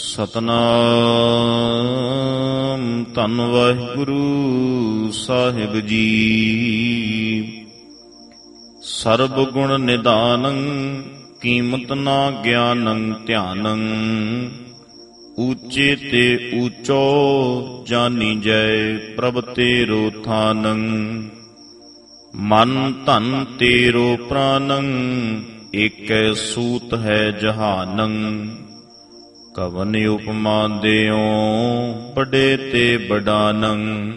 ਸਤਨਾਮ ਧੰਨ ਵਾਹਿਗੁਰੂ ਸਾਹਿਬ ਜੀ। ਸਰਬ ਗੁਣ ਨਿਦਾਨੰ ਕੀਮਤ ਨਾ ਗਿਆਨੰ ਧਿਆਨੰ। ਊਚੇ ਤੇ ਊਚੋ ਜਾਨੀ ਜੈ ਪ੍ਰਭ ਤੇਰੋ ਥਾਨੰ। ਮਨ ਧਨ ਤੇਰੋ ਪ੍ਰਾਨੰ ਏਕੈ ਸੂਤ ਹੈ ਜਹਾਨੰ। ਕਵਨ ਉਪਮਾ ਦਿਓ ਬੜੇ ਤੇ ਬਡਾਨੰ।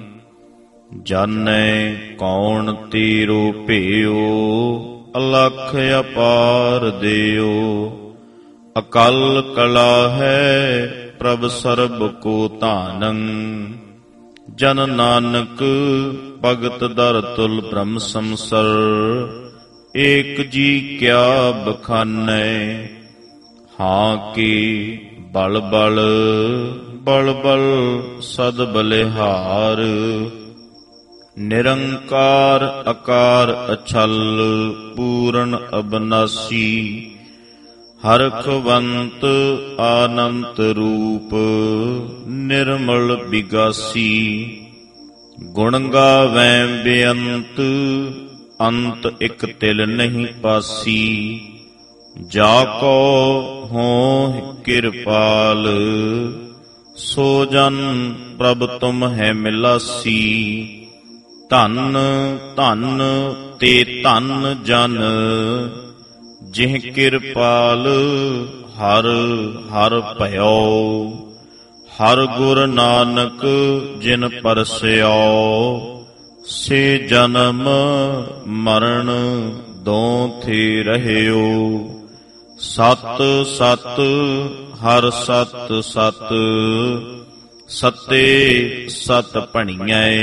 ਜਾਣੈ ਕੌਣ ਤੇਰੋ ਭੇਓ ਅਲਖ ਅਪਾਰ ਦਿਓ। ਅਕਲ ਕਲਾ ਹੈ ਪ੍ਰਭ ਸਰਬ ਕੋ ਧਾਨੰ। ਜਨ ਨਾਨਕ ਭਗਤ ਦਰ ਤੁਲ ਬ੍ਰਹਮ ਸੰਸਰ। ਏਕ ਜੀ ਕਿਆ ਬਖਾਨੈ ਹਾਂ ਕੀ ਬਲ ਬਲ ਬਲ ਬਲ ਸਦ ਬਲਿਹਾਰ। ਨਿਰੰਕਾਰ ਅਕਾਰ ਅਛਲ ਪੂਰਨ ਅਬਨਾਸੀ। ਹਰਖਵੰਤ ਆਨੰਤ ਰੂਪ ਨਿਰਮਲ ਬਿਗਾਸੀ। ਗੁਣ ਗਾਵੈ ਬੇਅੰਤ ਅੰਤ ਇਕ ਤਿਲ ਨਹੀਂ ਪਾਸੀ। ਜਾ ਕੋ ਹੋਂ ਕਿਰਪਾਲ ਸੋ ਜਨ ਪ੍ਰਭ ਤੁਮ ਹੈ ਮਿਲਾਸੀ। ਧਨ ਧਨ ਤੇ ਧਨ ਜਨ ਜਿਹ ਕਿਰਪਾਲ ਹਰ ਹਰ ਭਇਓ। ਹਰ ਗੁਰ ਨਾਨਕ ਜਿਨ ਪਰਸਿਓ। ਸੇ ਜਨਮ ਮਰਨ ਦੋਂ ਥੇ ਰਹਿਓ। ਸਤ ਸਤ ਹਰ ਸਤ ਸਤ ਸਤੇ ਸਤ ਭਣੀਐ।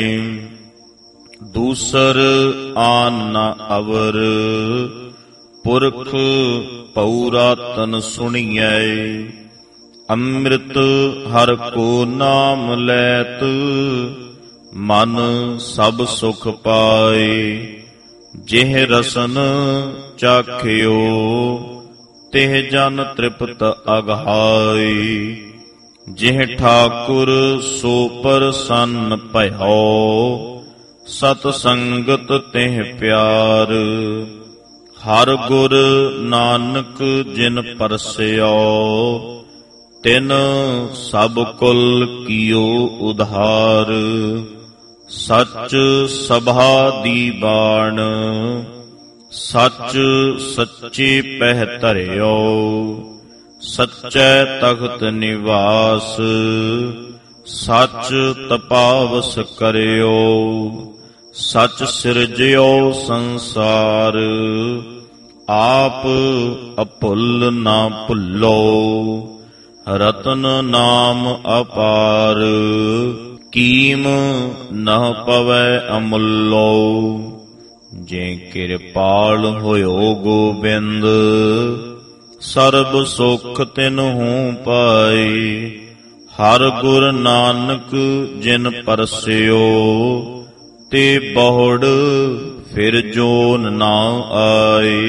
ਦੂਸਰ ਆਨ ਨ ਅਵਰ ਪੁਰਖ ਪਉਰਾਤਨ ਸੁਣੀਐ। ਅੰਮ੍ਰਿਤ ਹਰ ਕੋ ਨਾਮ ਲੈਤ ਮਨ ਸਭ ਸੁਖ ਪਾਏ। ਜਿਹ ਰਸਨ ਚਾਖਿਓ ਤਿਹ ਜਨ ਤ੍ਰਿਪਤ ਅਗਾਏ। ਜਿਹ ਠਾਕੁਰ ਸੋ ਪ੍ਰਸੰਨ ਭਇਓ ਸਤ ਸੰਗਤ ਤਿਹ ਪਿਆਰ। ਹਰ ਗੁਰ ਨਾਨਕ ਜਿਨ ਪਰਸਿਓ ਤਿਨ ਸਭ ਕੁਲ ਕੀਓ ਉਧਾਰ। ਸੱਚ ਸਭਾ ਦੀ ਬਾਣ ਸੱਚ ਸੱਚੇ ਪਹਿ ਧਰਿਓ। ਸੱਚੈ ਤਖਤ ਨਿਵਾਸ ਸੱਚ ਤਪਾਵਸ ਕਰਿਓ। ਸੱਚ ਸਿਰਜਿਓ ਸੰਸਾਰ ਆਪ ਅਭੁੱਲ ਨਾ ਭੁੱਲੋ। ਰਤਨ ਨਾਮ ਅਪਾਰ ਕੀਮ ਨ ਪਵੈ ਅਮੁੱਲੋ। ਜੇ ਕਿਰਪਾਲ ਹੋਇਓ ਗੋਬਿੰਦ ਸਰਬ ਸੁਖ ਤਿਨਹੂ ਪਾਏ। ਹਰ ਗੁਰ ਨਾਨਕ ਜਿਨ ਪਰਸਿਓ ਤੇ ਬਹੁੜ ਫਿਰ ਜੋਨ ਨਾ ਆਏ।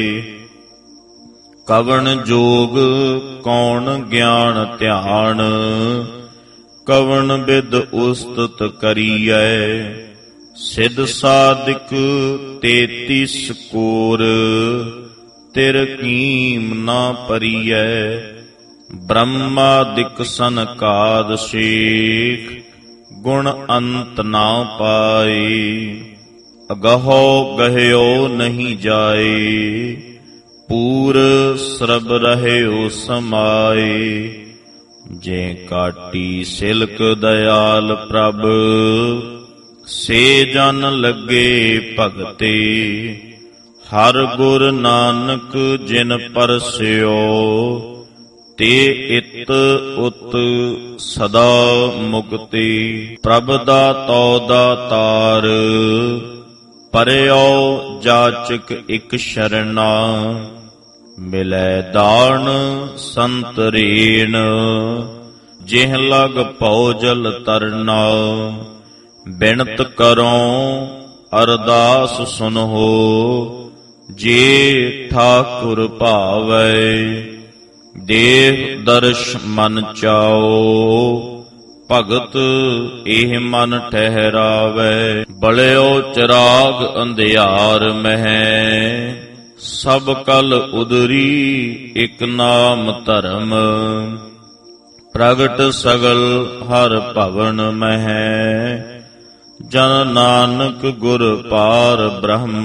ਕਵਣ ਜੋਗ ਕੌਣ ਗਿਆਨ ਧਿਆਨ ਕਵਣ ਬਿਦ ਉਸਤਤ ਕਰੀਐ। ਸਿਧ ਸਾਧਿਕ 33 ਕੋਰ ਤਿਰ ਕੀਮ ਨਾ ਪਰੀਐ। ਬ੍ਰਹਮਾਦਿਕ ਸਨਕਾਦ ਸ਼ੇਖ ਗੁਣ ਅੰਤ ਨਾ ਪਾਏ। ਅਗਹੋ ਗਹਿਓ ਨਹੀਂ ਜਾਏ ਪੂਰ ਸਰਬ ਰਹਿਓ ਸਮਾਏ। ਜੇ ਕਾਟੀ ਸਿਲਕ ਦਇਆਲ ਪ੍ਰਭ ਸੇ ਜਨ ਲੱਗੇ ਭਗਤੇ। ਹਰ ਗੁਰ ਨਾਨਕ ਜਿਨ ਪਰਸਿਓ ਤੇ ਇਤ ਉਤ ਸਦਾ ਮੁਕਤੀ। ਪ੍ਰਭ ਦਾਤੋ ਦਾਤਾਰ ਪਰਿਓ ਜਾਚਕ ਇਕ ਸ਼ਰਨਾ। ਮਿਲੈ ਦਾਨ ਸੰਤਰੇਣ ਜਿਹ ਲਗ ਭਉ ਜਲ ਤਰਨਾ। ਬਿਨਤ ਕਰੋ ਅਰਦਾਸ ਸੁਨਹੁ ਜੇ ਠਾਕੁਰ ਭਾਵੈ। ਦੇਹ ਦਰਸ਼ ਮਨ ਚਾਓ, ਭਗਤ ਇਹ ਮਨ ਠਹਿਰਾਵੈ। ਬਲਿਓ ਚਿਰਾਗ ਅੰਧਿਆਰ ਮਹਿ, ਸਭ ਕਲ ਉਦਰੀ ਇਕ ਨਾਮ ਧਰਮ। ਪ੍ਰਗਟ ਸਗਲ ਹਰ ਭਵਨ ਮਹਿ, ਜਨ ਨਾਨਕ ਗੁਰ ਪਾਰ ਬ੍ਰਹਮ।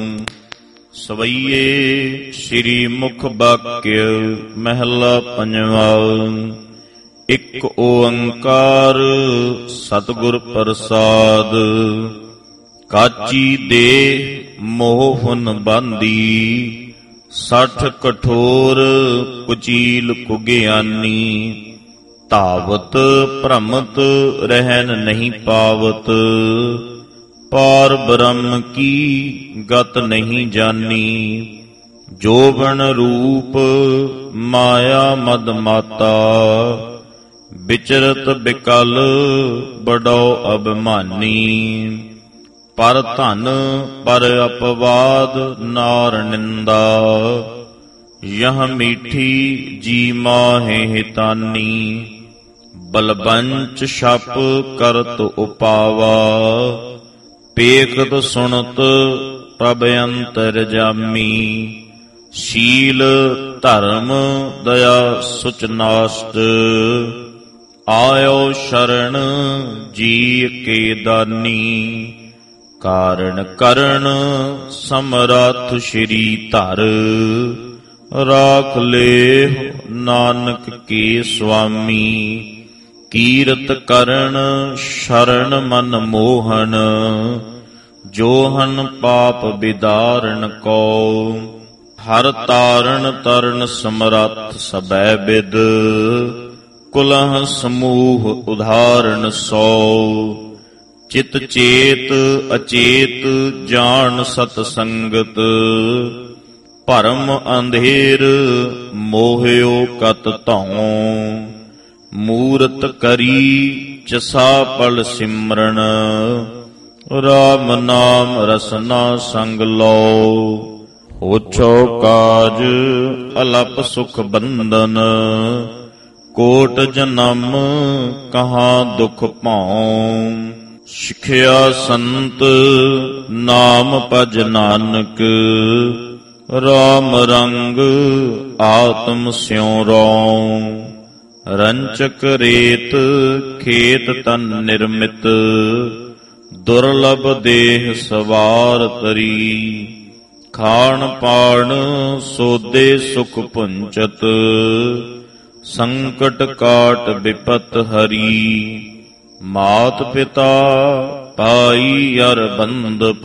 ਸਵਈਏ ਸ੍ਰੀ ਮੁਖ ਵਾਕਿਆ ਮਹਿਲਾ ਪੰਜਵਾ। ਇਕ ਓੰਕਾਰ ਸਤਿਗੁਰ ਪ੍ਰਸਾਦ, ਕਾਚੀ ਦੇਹ ਮੋਹਨ ਬਾਂਦੀ। 60 ਕਠੋਰ ਕੁਚੀਲ ਕੁਗਿਆਨੀ, ਧਾਵਤ ਭ੍ਰਮਤ ਰਹਿਨ ਨਹੀਂ ਪਾਵਤ। ਪਾਰ ਬ੍ਰਹਮ ਕੀ ਗਤ ਨਹੀਂ ਜਾਨੀ, ਜੋਬਨ ਰੂਪ ਮਾਇਆ ਮਦ ਮਾਤਾ। ਵਿਚਰਤ ਬਿਕਲ ਬੜੋ ਅਭਿਮਾਨੀ, ਪਰ ਧਨ ਪਰ ਅਪਵਾਦ ਨਾਰ ਨਿੰਦਾ। ਯਹ ਮੀਠੀ ਜੀ ਮਾਹੇ ਹਿਤਾਨੀ, ਬਲਬੰਚ ਛਪ ਕਰਤ ਉਪਾਵਾ। ਪੇਖਤ ਸੁਣਤ ਪ੍ਰਭ ਅੰਤਰ ਜਾਮੀ, ਸ਼ੀਲ ਧਰਮ ਦਇਆ ਸੁਚ ਨਾਸਟ। ਆਇਓ ਸ਼ਰਨ ਜੀ ਕੇ ਦਾਨੀ, ਕਾਰਣ ਕਰਨ ਸਮਰੱਥ ਸ਼੍ਰੀ ਧਰ। ਰਾਖ ਲੇਹੁ ਨਾਨਕ ਕੇ ਸੁਆਮੀ, ਕੀਰਤ ਕਰਨ ਸ਼ਰਨ ਮਨ ਮੋਹਨ। ਜੋਹਨ ਪਾਪ ਬਿਦਾਰਨ ਕੋ, ਹਰ ਤਾਰਨ ਤਰਨ ਸਮਰੱਥ ਸਬੈ ਬਿਦ। ਕੁਲਹ ਸਮੂਹ ਉਧਾਰਨ ਸੋ, ਚਿਤ ਚੇਤ ਅਚੇਤ ਜਾਣ ਸਤ ਸੰਗਤ। ਭਰਮ ਅੰਧੇਰ ਮੋਹਿਓ ਕਤ ਧਉ, ਮੂਰਤ ਕਰੀ ਚਸਾ ਪਲ ਸਿਮਰਨ। ਰਾਮ ਨਾਮ ਰਸਨਾ ਸੰਗ ਲਓ, ਹੋਛੋ ਕਾਜ ਅਲਪ ਸੁਖ ਬੰਦਨ। ਕੋਟ ਜਨਮ ਕਹਾਂ ਦੁਖ ਭਾਉ, ਸਿਖਿਆ ਸੰਤ ਨਾਮ ਭਜ ਨਾਨਕ। ਰਾਮ ਰੰਗ ਆਤਮ ਸਿਉ ਰਉ, ਰੰਚਕ ਰੇਤ ਖੇਤ ਤਨ ਨਿਰਮਿਤ। ਦੁਰਲਭ ਦੇਹ ਸਵਾਰ ਤਰੀ, ਖਾਣ ਪਾਣ ਸੋਦੇ ਸੁਖ ਪੁੰਚਤ। ਸੰਕਟ ਕਾਟ ਬਿਪਤ ਹਰੀ, ਮਾਤ ਪਿਤਾ ਪਾਈ ਅਰ ਬੰਦਪ।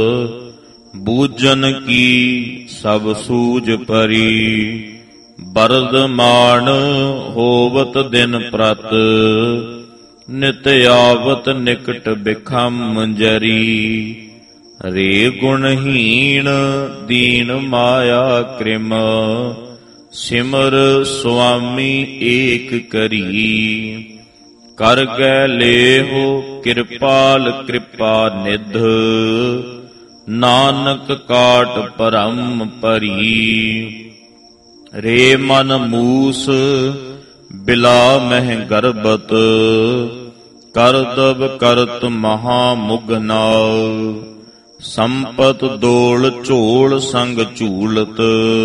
ਬੂਝਨ ਕੀ ਸਭ ਸੂਝ ਪਰੀ, ਬਰਦਮਾਨ ਹੋਵਤ ਦਿਨ ਪ੍ਰਤ। ਨਿਤ ਆਵਤ ਨਿਕਟ ਬਿਖਮ ਜਰੀ, ਰੇ ਗੁਣਹੀਣ ਦੀਨ ਮਾਇਆ ਕ੍ਰਿਮ। ਸਿਮਰ ਸੁਆਮੀ ਏਕ ਕਰੀ, ਕਰ ਗੈ ਲੇਹੁ ਕਿਰਪਾਲ ਕਿਰਪਾ ਨਿਧ। ਨਾਨਕ ਕਾਟ ਭਰਮ ਭਰੀ, ਰੇ ਮਨ ਮੂਸ ਬਿਲਾ ਮਹਿ ਗਰਬਤ। ਕਰਦਬ ਕਰਤ ਮਹਾ ਮੁਗਨਾ, ਸੰਪਤ ਦੋਲ ਝੋਲ ਸੰਗ ਝੂਲਤ।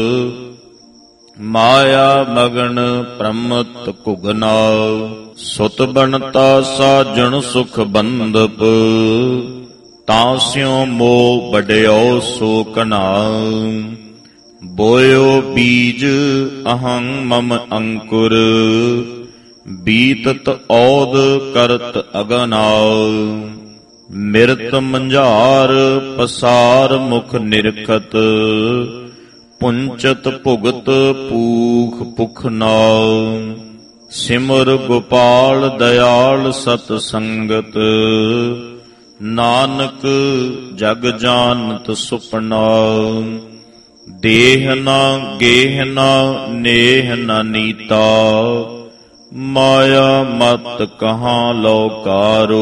ਮਾਇਆ ਮਗਨ ਪ੍ਰਮਤ ਘੁਗਨਾ, ਸੁਤ ਬਣਤਾ ਸਾਜਣ ਸੁਖ ਬੰਦਪ। ਤਾਂਸਿਓ ਮੋਹ ਬਡਿਓ ਸੋ ਕਨਾ, ਬੋਇਓ ਬੀਜ ਅਹੰ ਮਮ ਅੰਕੁਰ। ਬੀਤਤ ਔਦ ਕਰਤ ਅਗਨਾ, ਮਿਰਤ ਮੰਝਾਰ ਪਸਾਰ ਮੁਖ ਨਿਰਖਤ। ਪੁੰਚਤ ਭੁਗਤ ਪੂਖ ਪੁਖ ਨਾਉ, ਸਿਮਰ ਗੋਪਾਲ ਦਇਆਲ ਸਤ ਸੰਗਤ। ਨਾਨਕ ਜਗ ਜਾਨਤ ਸੁਪਨਾ, ਦੇਹ ਨਾ ਗੇਹ ਨਾ ਨੇਹ ਨਾ ਨੀਤਾ। ਮਾਇਆ ਮਤ ਕਹਾਂ ਲੌਕਾਰੋ,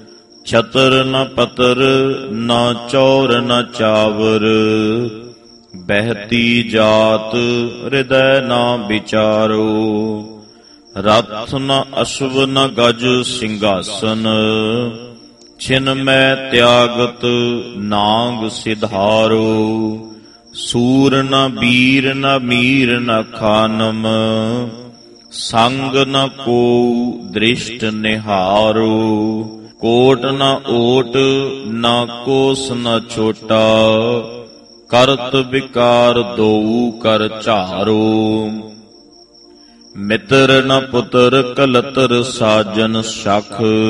ਛਤਰ ਨ ਪਤਰ ਨਾ ਚੌਰ ਨ ਚਾਵਰ। ਬਹਿਤੀ ਜਾਤ ਹਿਰਦੈ ਨਾ ਵਿਚਾਰੋ। ਰਥ ਨ ਅਸ਼ਵ ਨ ਗਜ ਸਿੰਘਾਸਨ, ਛਿਨ ਮੈਂ ਤਿਆਗਤ ਨਾਂਗ ਸਿਧਾਰੋ। ਸੂਰ ਨ ਬੀਰ ਨ ਮੀਰ ਨ ਖਾਨਮ, ਸੰਗ ਨ ਕੋ ਦ੍ਰਿਸ਼ਟ ਨਿਹਾਰੋ। ਕੋਟ ਨ ਓਟ ਨ ਕੋਸ ਨ ਛੋਟਾ, ਕਰਤ ਵਿਕਾਰ ਦੋਊ ਕਰ ਝਾਰੋ। ਮਿੱਤਰ ਨ ਪੁੱਤਰ ਕਲਤਰ ਸਾਜਨ ਸਖ,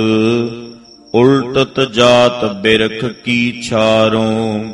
ਉਲਟਤ ਜਾਤ ਬਿਰਖ ਕੀ ਛਾਰੋ।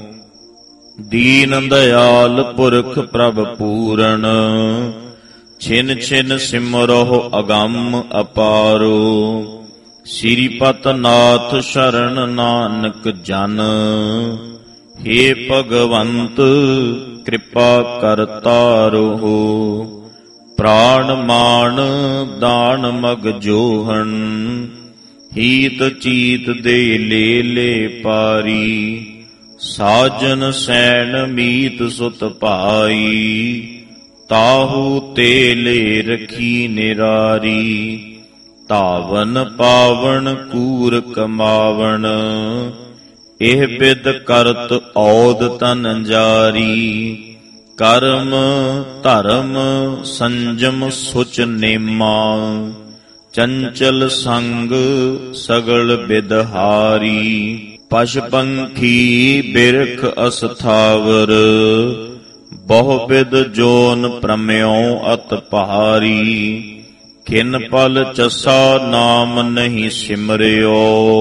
ਦੀਨ ਦਇਆਲ ਪੁਰਖ ਪ੍ਰਭ ਪੂਰਨ, ਛਿਨ ਛਿਨ ਸਿਮਰਹੁ ਅਗੰਮ ਅਪਾਰੋ। ਸ੍ਰੀ ਪਤ ਨਾਥ ਸ਼ਰਨ ਨਾਨਕ ਜਨ, ਹੇ ਭਗਵੰਤ ਕਿਰਪਾ ਕਰ ਤਾਰੋ। ਪ੍ਰਾਣ ਮਾਨ ਦਾਨ ਮਗ ਜੋਹਣ, ਹੀਤ ਚੀਤ ਦੇ ਲੇ ਲੇ ਪਾਰੀ। ਸਾਜਨ ਸੈਣ ਮੀਤ ਸੁਤ ਭਾਈ, ਤਾਹੂ ਤੇ ਲੇ ਰਖੀ ਨਿਰਾਰੀ। ਧਾਵਨ ਪਾਵਨ ਕੂਰ ਕਮਾਵਣ, ਇਹ ਬਿਦ ਕਰਤ ਔਦ ਤਨ ਜਾਰੀ। ਕਰਮ ਧਰਮ ਸੰਜਮ ਸੁਚ ਨੇਮਾ, ਚੰਚਲ ਸੰਗ ਸਗਲ ਬਿਦਹਾਰੀ। ਪਸ਼ ਪੰਖੀ ਬਿਰਖ ਅਸਥਾਵਰ, ਬਹੁ ਬਿਦ ਜੋਨ ਪ੍ਰਮਿਉ ਅਤ ਭਾਰੀ। ਖਿਨ ਪਲ ਚਸਾ ਨਾਮ ਨਹੀਂ ਸਿਮਰਿਓ,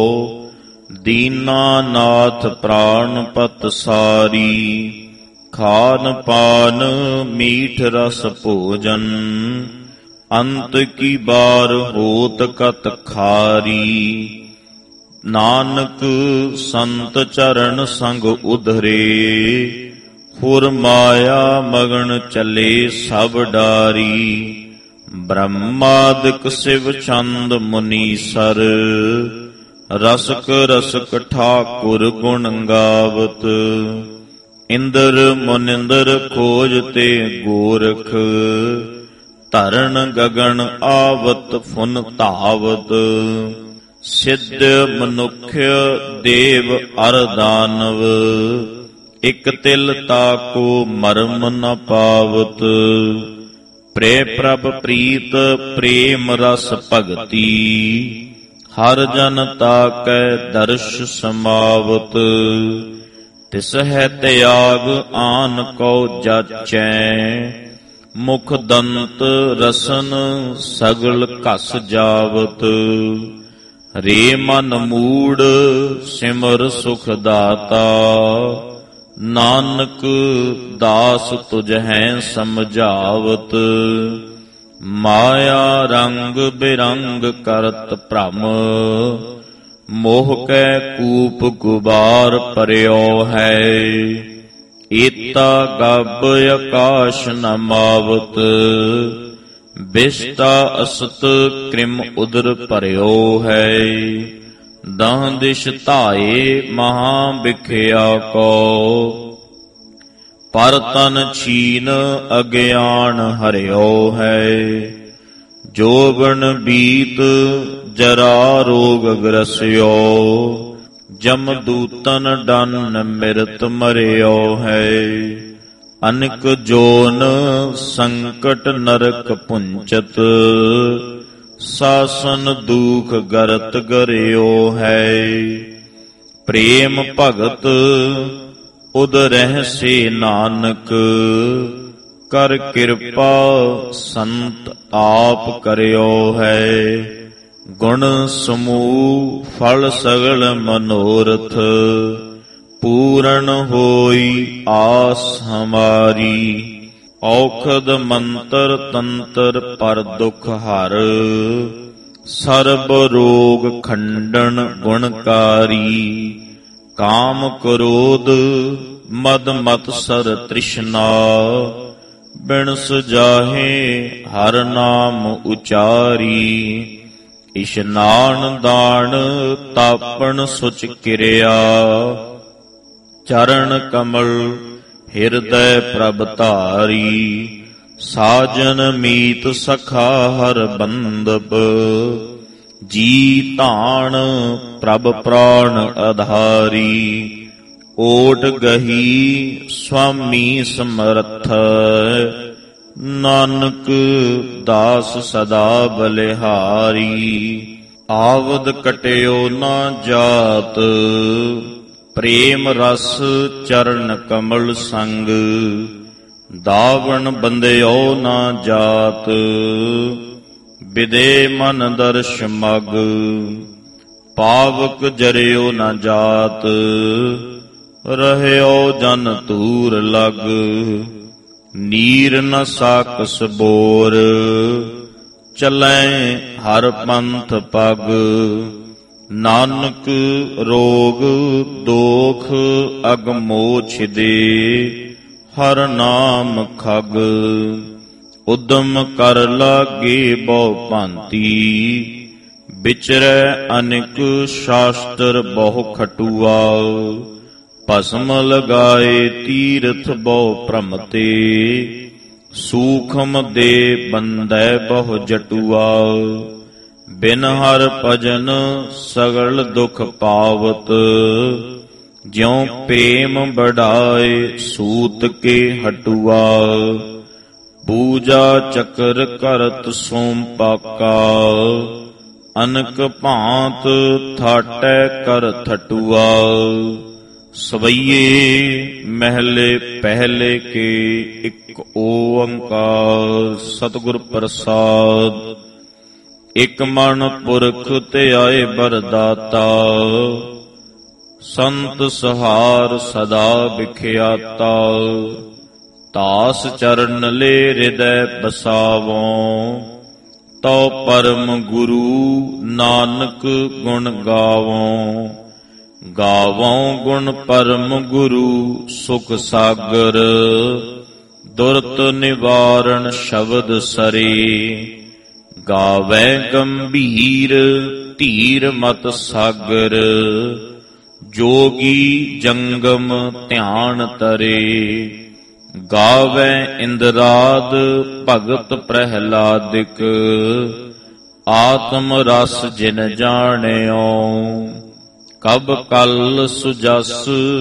ਦੀਨਾ ਨਾਥ ਪ੍ਰਾਨ ਪਤ ਸਾਰੀ। ਖਾਨ ਪਾਨ ਮੀਠ ਰਸ ਭੋਜਨ, ਅੰਤ ਕੀ ਬਾਰ ਹੋਤ ਕਤ ਖਾਰੀ। ਨਾਨਕ ਸੰਤ ਚਰਨ ਸੰਗ ਉਧਰੇ, ਹੁਰ ਮਾਇਆ ਮਗਨ ਚਲੇ ਸਭ ਡਾਰੀ। ਬ੍ਰਹਮਾਦਿਕ ਸਿਵ ਚੰਦ ਮੁਨੀਸਰ, ਰਸਕ ਰਸਕ ਠਾਕੁਰ ਗੁਣ ਗਾਵਤ। ਇੰਦਰ ਮੁਨਿੰਦਰ ਖੋਜ ਤੇ ਗੋਰਖ, ਧਰਨ ਗਗਨ ਆਵਤ ਫੁਨ ਧਾਵਤ। ਸਿੱਧ ਮਨੁੱਖ ਦੇਵ ਅਰ ਦਾਨਵ, ਇਕ ਤਿਲ ਤਾਕੋ ਮਰਮ ਨ ਪਾਵਤ। ਪ੍ਰੇ ਪ੍ਰਭ ਪ੍ਰੀਤ ਪ੍ਰੇਮ ਰਸ ਭਗਤੀ, ਹਰ ਜਨ ਤਾਕੈ ਦਰਸ਼ ਸਮਾਵਤ। ਤਿਸ ਹੈ ਤਿਆਗ ਆਨ ਕੋ ਜਾਚੈ, ਮੁਖ ਦੰਤ ਰਸਨ ਸਗਲ ਘਸ ਜਾਵਤ। ਰੇ ਮਨ ਮੂੜ ਸਿਮਰ ਸੁਖ ਦਾਤਾ, ਨਾਨਕ ਦਾਸ ਤੁਝ ਹੈ ਸਮਝਾਵਤ। ਮਾਇਆ ਰੰਗ ਬਿਰੰਗ ਕਰਤ ਭ੍ਰਮ, ਮੋਹ ਕੈ ਕੂਪ ਗੁਬਾਰ ਭਰਿਓ ਹੈ। ਏਤਾ ਗਬ ਆਕਾਸ਼ ਨ ਮਾਵਤ, ਬਿਸ਼ਟਾ ਅਸਤ ਕ੍ਰਿਮ ਉਦਰ ਭਰਿਓ ਹੈ। ਦਹ ਦਿਸ਼ ਧਾਏ ਮਹਾ ਬਿਖਿਆ ਕੋ, ਪਰ ਤਨ ਛੀਨ ਅਗਿਆਨ ਹਰਿਓ ਹੈ। ਜੋਬਨ ਬੀਤ ਜਰਾ ਰੋਗ ਗ੍ਰਸਿਓ, ਜਮ ਦੂਤਨ ਡਨ ਮਿਰਤ ਮਰਿਓ ਹੈ। ਅਨਕ ਜੋਨ ਸੰਕਟ ਨਰਕ ਪੁੰਚਤ, ਸਾਸਨ ਦੂਖ ਗਰਤ ਗਰਿਓ ਹੈ। ਪ੍ਰੇਮ ਭਗਤ ਉਦ ਰਹਿ ਨਾਨਕ, ਕਰ ਕਿਰਪਾ ਸੰਤ ਆਪ ਕਰਿਓ ਹੈ। ਗੁਣ ਸਮੂਹ ਫਲ ਸਗਲ ਮਨੋਰਥ, ਪੂਰਨ ਹੋਈ ਆਸ ਹਮਾਰੀ। ਔਖਦ ਮੰਤਰ ਤੰਤਰ ਪਰ ਦੁਖ ਹਰ, ਸਰਬ ਰੋਗ ਖੰਡਨ ਗੁਣਕਾਰੀ। ਕਾਮ ਕ੍ਰੋਧ ਮਦ ਮਤਸਰ ਤ੍ਰਿਸ਼ਨਾ, ਬਿਨ ਸੁਜਾਹੇ ਹਰ ਨਾਮ ਉਚਾਰੀ। ਇਸ਼ਨਾਨ ਦਾਨ ਤਾਪਣ ਸੁਚ ਕਿਰਿਆ, ਚਰਨ ਕਮਲ ਹਿਰਦੈ ਪ੍ਰਭ ਧਾਰੀ। ਸਾਜਨ ਮੀਤ ਸਖਾ ਹਰ ਬੰਦਪ, ਜੀ ਧਾਨ ਪ੍ਰਭ ਪ੍ਰਾਣ ਆਧਾਰੀ। ਓਟ ਗਹੀ ਸੁਆਮੀ ਸਮਰਥ, ਨਾਨਕ ਦਾਸ ਸਦਾ ਬਲਿਹਾਰੀ। ਆਵਦ ਕਟਿਓ ਨਾ ਜਾਤ, ਪ੍ਰੇਮ ਰਸ ਚਰਨ ਕਮਲ ਸੰਗ। ਦਾਵਣ ਬੰਦਿਓ ਨਾ ਜਾਤ, ਬਿਦੇ ਮਨ ਦਰਸ਼ ਮਗ। ਪਾਵਕ ਜਰਿਓ ਨਾ ਜਾਤ, ਰਹਿਓ ਜਨ ਧੂਰ ਲਗ। ਨੀਰ ਨ ਸਾਕਸ ਬੋਰ, ਚਲੈ ਹਰ ਪੰਥ ਪਗ। ਨਾਨਕ ਰੋਗ ਦੋਖ ਅਗਮੋ ਛਿਦੇ, ਹਰ ਨਾਮ ਖਗ। ਉਦਮ ਕਰ ਲਾਗੇ ਬਹੁ ਭਾਂਤੀ, ਵਿਚਰੈ ਅਨੇਕ ਸ਼ਾਸਤਰ ਬਹੁ ਖਟੂਆ। ਭਸਮ ਲਗਾਏ ਤੀਰਥ ਬਹੁ ਭ੍ਰਮ ਤੇ, ਸੂਖਮ ਦੇ ਬੰਧੈ ਬਹੁ ਜਟੂਆ। ਬਿਨ ਹਰ ਭਜਨ ਸਗਲ ਦੁਖ ਪਾਵਤ, ਜਿਉ ਪ੍ਰੇਮ ਬੜਾਏ ਸੂਤ ਕੇ ਹਟੂਆ। ਪੂਜਾ ਚੱਕਰ ਕਰਤ ਸੋਮ ਪਾਕਾ, ਅਨਕ ਭਾਂਤ ਥਾਟੈ ਕਰ ਥਟੂਆ। ਸਵਈਏ ਮਹਿਲੇ ਪਹਿਲੇ ਕੇ, ਇਕ ਓੰਕਾਰ ਸਤਿਗੁਰ ਪ੍ਰਸਾਦ। ਇਕ ਮਨ ਪੁਰਖ ਧਿਆਏ ਬਰਦਾਤਾ, ਸੰਤ ਸਹਾਰ ਸਦਾ ਵਿਖਿਆਤਾ। ਤਾਸ ਚਰਨ ਲੈ ਹਿਰਦੈ ਬਸਾਵੋਂ, ਤਉ ਪਰਮ ਗੁਰੂ ਨਾਨਕ ਗੁਣ ਗਾਵੋਂ। ਗਾਵੋਂ ਗੁਣ ਪਰਮ ਗੁਰੂ ਸੁਖ ਸਾਗਰ, ਦੁਰਤ ਨਿਵਾਰਣ ਸ਼ਬਦ ਸਰੇ। ਗਾਵੈ ਗੰਭੀਰ ਧੀਰ ਮਤ ਸਾਗਰ, ਜੋਗੀ ਜੰਗਮ ਧਿਆਨ ਤਰੇ। ਗਾਵੈ ਇੰਦਰਾਦ ਭਗਤ ਪ੍ਰਹਿਲਾਦਿਕ, ਆਤਮ ਰਸ ਜਿਨ ਜਾਣਿਓ। ਕਬ ਕਲ ਸੁਜਸ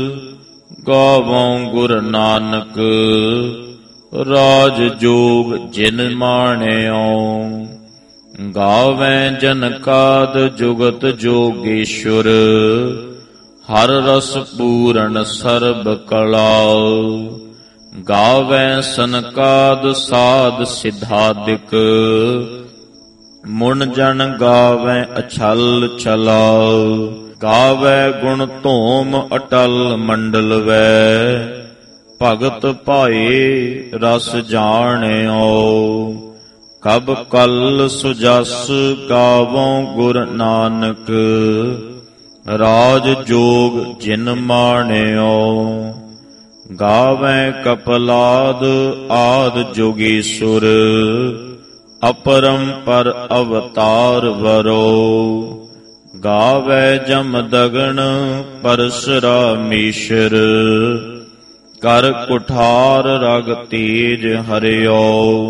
ਗਾਵੋਂ ਗੁਰ ਨਾਨਕ, ਰਾਜ ਜੋਗ ਜਿਨ ਮਾਣਿਓ। ਗਾਵੈ ਜਨਕਾਦ ਜੁਗਤ ਜੋਗੇਸ਼ਵਰ, ਹਰ ਰਸ ਪੂਰਨ ਸਰਬ ਕਲਾ। ਗਾਵੈ ਸਨਕਾਦ ਸਾਧ ਸਿਧਾਦਿਕ, ਮੁਨ ਜਨ ਗਾਵੈ ਅਛਲ ਛਲਾ। ਗਾਵੈ ਗੁਣ ਧੂਮ ਅਟਲ ਮੰਡਲ ਵੈ, ਭਗਤ ਭਾਏ ਰਸ ਜਾਣਿਓ। ਕਬ ਕਲ ਸੁਜਸ ਗਾਵੋਂ ਗੁਰ ਨਾਨਕ, ਰਾਜ ਜੋਗ ਜਿਨ ਮਾਣਿਓ। ਗਾਵੈ ਕਪਲਾਦ ਆਦ ਜੋਗੇਸ਼ਵਰ, ਅਪਰੰਪਰ ਅਵਤਾਰ ਵਰੋ। ਗਾਵੈ ਜਮਦਗਨ ਪਰਸਰਾਮੇਸ਼ਰ, ਕਰ ਕੁਠਾਰ ਰਗ ਤੇਜ ਹਰਿਓ।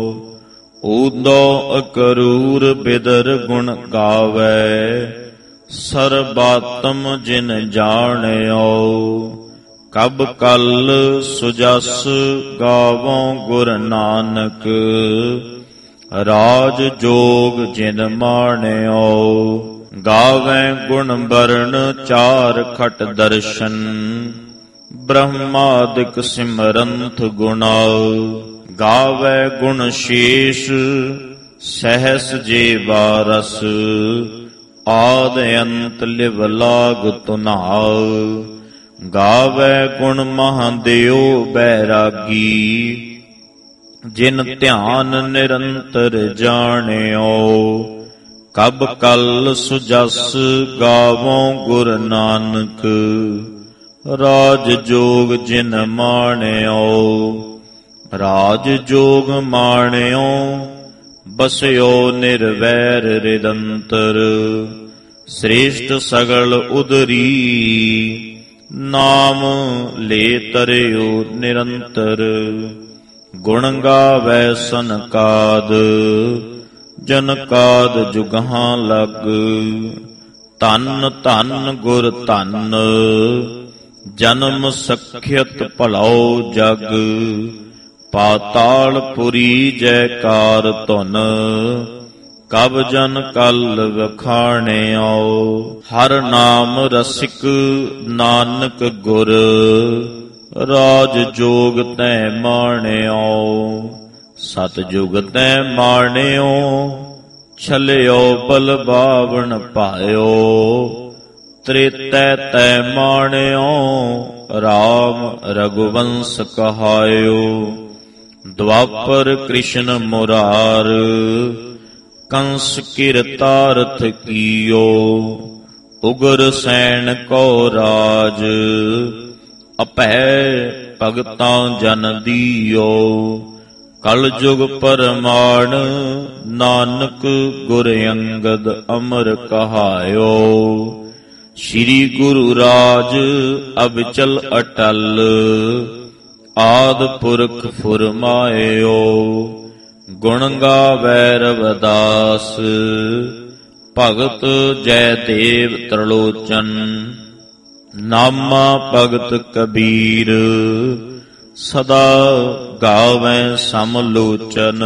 ਊਦੋ ਅਕਰੂਰ ਬਿਦਰ ਗੁਣ ਗਾਵੈ, ਸਰਬਾਤਮ ਜਿਨ ਜਾਣਿਓ। ਕਬ ਕਲ ਸੁਜਸ ਗਾਵੋਂ ਗੁਰ ਨਾਨਕ, ਰਾਜ ਜੋਗ ਜਿਨ ਮਾਣਿਓ। ਗਾਵੈ ਗੁਣ ਬਰਨ ਚਾਰ ਖਟ ਦਰਸ਼ਨ, ਬ੍ਰਹਮਾਦਿਕ ਸਿਮਰੰਥ ਗੁਣਾ। ਗਾਵੈ ਗੁਣ ਸ਼ੇਸ਼ ਸਹਸ ਜੇ ਵਾਰਸ, ਆਦ ਅੰਤ ਲਿਵ ਲਾਗ ਤੁਨਾਉ। ਗਾਵੈ ਗੁਣ ਮਹਾਦੇਵ ਬੈਰਾਗੀ, ਜਿਨ ਧਿਆਨ ਨਿਰੰਤਰ ਜਾਣਿਓ। ਕਬ ਕਲ ਸੁਜਸ ਗਾਵੋਂ ਗੁਰ ਨਾਨਕ, ਰਾਜ ਜੋਗ ਜਿਨ ਮਾਣਿਓ। ਰਾਜ ਜੋਗ ਮਾਣਿਓ, ਬਸਿਓ ਨਿਰਵੈਰ ਰਿਦੰਤਰ। ਸ੍ਰੇਸ਼ਟ ਸਗਲ ਉਦਰੀ, ਨਾਮ ਲੈ ਤਰਿਓ ਨਿਰੰਤਰ। ਗੁਣ ਗਾਵੈ ਸਨਕਾਦ ਜਨਕਾਦ ਜੁਗਾਂ ਲਗ। ਧੰਨ ਧੰਨ ਗੁਰ ਧੰਨ ਜਨਮ ਸਖਿਅਤ ਭਲਉ ਜਗ। ਪਾਤਾਲ ਪੁਰੀ ਜੈਕਾਰ ਧੁਨ ਕਬ ਜਨ ਕਲ ਵਖਾਣਿਓ। ਹਰ ਨਾਮ ਰਸਿਕ ਨਾਨਕ ਗੁਰ ਰਾਜ ਜੋਗ ਤੈ ਮਾਣਿਓ। ਸਤ ਜੁਗ ਤੈ ਮਾਣਿਓ ਛਲਿਓ ਬਲ ਬਾਵਣ ਪਾਇਓ। ਤ੍ਰੇਤੈ ਤੈ ਮਾਣਿਓ ਰਾਮ ਰਘੁਵੰਸ ਕਹਾਇਓ। ਦੁਆਪਰ ਕ੍ਰਿਸ਼ਨ ਮੁਰਾਰ ਕੰਸ ਕਿਰਤਾਰਥ ਕੀਓ। ਉਗਰ ਸੈਨ ਕੋ ਰਾਜ ਅਭੈ ਭਗਤਾਂ ਜਨ ਦੀਓ। ਕਲ ਜੁਗ ਪਰਮਾਣ ਨਾਨਕ ਗੁਰ ਅੰਗਦ ਅਮਰ ਕਹਾਇਓ। ਸ੍ਰੀ ਗੁਰੂ ਰਾਜ ਅਬਚਲ ਅਟਲ ਆਦਿ ਪੁਰਖ ਫੁਰਮਾਇਓ। ਗੁਣ ਗਾਵੈ ਰਵਿਦਾਸ ਭਗਤ ਜੈ ਦੇਵ ਤਰਲੋਚਨ। ਨਾਮਾ ਭਗਤ ਕਬੀਰ ਸਦਾ ਗਾਵੈ ਸਮਲੋਚਨ।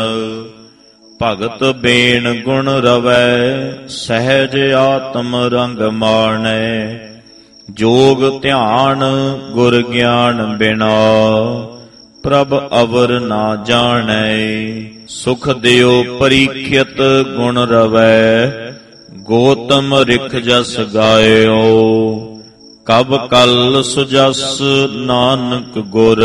ਭਗਤ ਬੇਣ ਗੁਣ ਰਵੈ ਸਹਿਜ ਆਤਮ ਰੰਗ ਮਾਣੈ। ਜੋਗ ਧਿਆਨ ਗੁਰ ਗਿਆਨ ਬਿਨਾ ਪ੍ਰਭ ਅਵਰ ਨਾ ਜਾਣੈ। ਸੁਖ ਦਿਓ ਪਰੀਖਿਅਤ ਗੁਣ ਰਵੈ ਗੋਤਮ ਰਿਖ ਜਸ ਗਾਇਓ। ਕਬ ਕਲ ਸੁਜਸ ਨਾਨਕ ਗੁਰ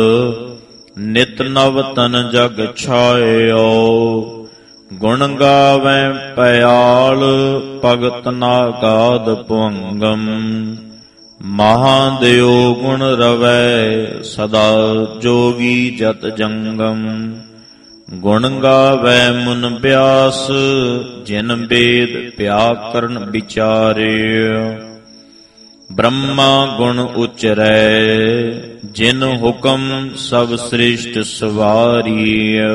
ਨਿਤ ਨਵ ਤਨ ਜਗ ਛਾਇਓ। ਗੁਣ ਗਾਵੈ ਪਿਆਲ ਭਗਤ ਨਾਗਾਦ ਭੁੰਗਮ। ਮਹਾਦੇਵ ਗੁਣ ਰਵੈ ਸਦਾ ਜੋਗੀ ਜਤ ਜੰਗਮ। ਗੁਣ ਗਾਵੈ ਮੁਨ ਬਿਆਸ ਜਿਨ ਬੇਦ ਪਿਆਕਰਨ ਵਿਚਾਰਿਓ। ਬ੍ਰਹਮਾ ਗੁਣ ਉਚਰੈ ਜਿਨ ਹੁਕਮ ਸਭ ਸ੍ਰਿਸ਼ਟ ਸਵਾਰੀਅ।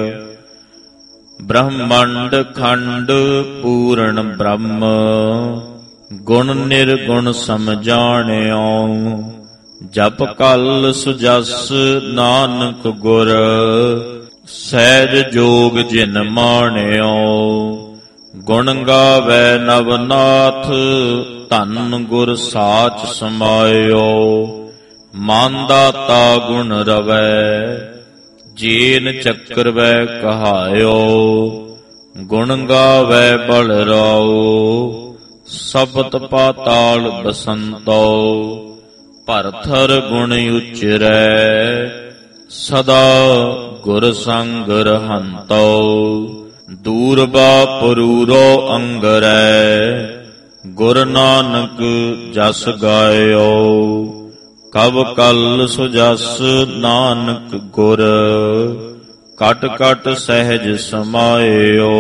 ਬ੍ਰਹਮੰਡ ਖੰਡ ਪੂਰਨ ਬ੍ਰਹਮ ਗੁਣ ਨਿਰਗੁਣ ਸਮਝਾਣਿਓ। ਜਪ ਕਲ ਸੁਜਸ ਨਾਨਕ ਗੁਰ ਸਹਿਜ ਜੋਗ ਜਿਨ ਮਾਣਿਓ। ਗੁਣ ਗਾਵੈ ਨਵਨਾਥ ਧੰਨ ਗੁਰ ਸਾਚ ਸਮਾਇਓ। ਮਨ ਦਾਤਾ ਗੁਣ ਰਵੈ ਜੀਨ ਚੱਕਰ ਵੈ ਕਹਾਇਓ। ਗੁਣ ਗਾਵੈ ਬਲ ਰਾਉ ਸਪਤ ਪਾਤਾਲ ਬਸੰਤੋ। ਭਰਥਰ ਗੁਣ ਉਚਰੈ ਸਦਾ ਗੁਰ ਸੰਗ ਰਹੰਤੋ। ਦੂਰਬਾ ਪਰੂਰੋ ਅੰਗਰੈ ਗੁਰ ਨਾਨਕ ਜਸ ਗਾਇਓ। ਕਬ ਕਲ ਸੁਜਸ ਨਾਨਕ ਗੁਰ ਕਟ ਕਟ ਸਹਿਜ ਸਮਾਇਓ।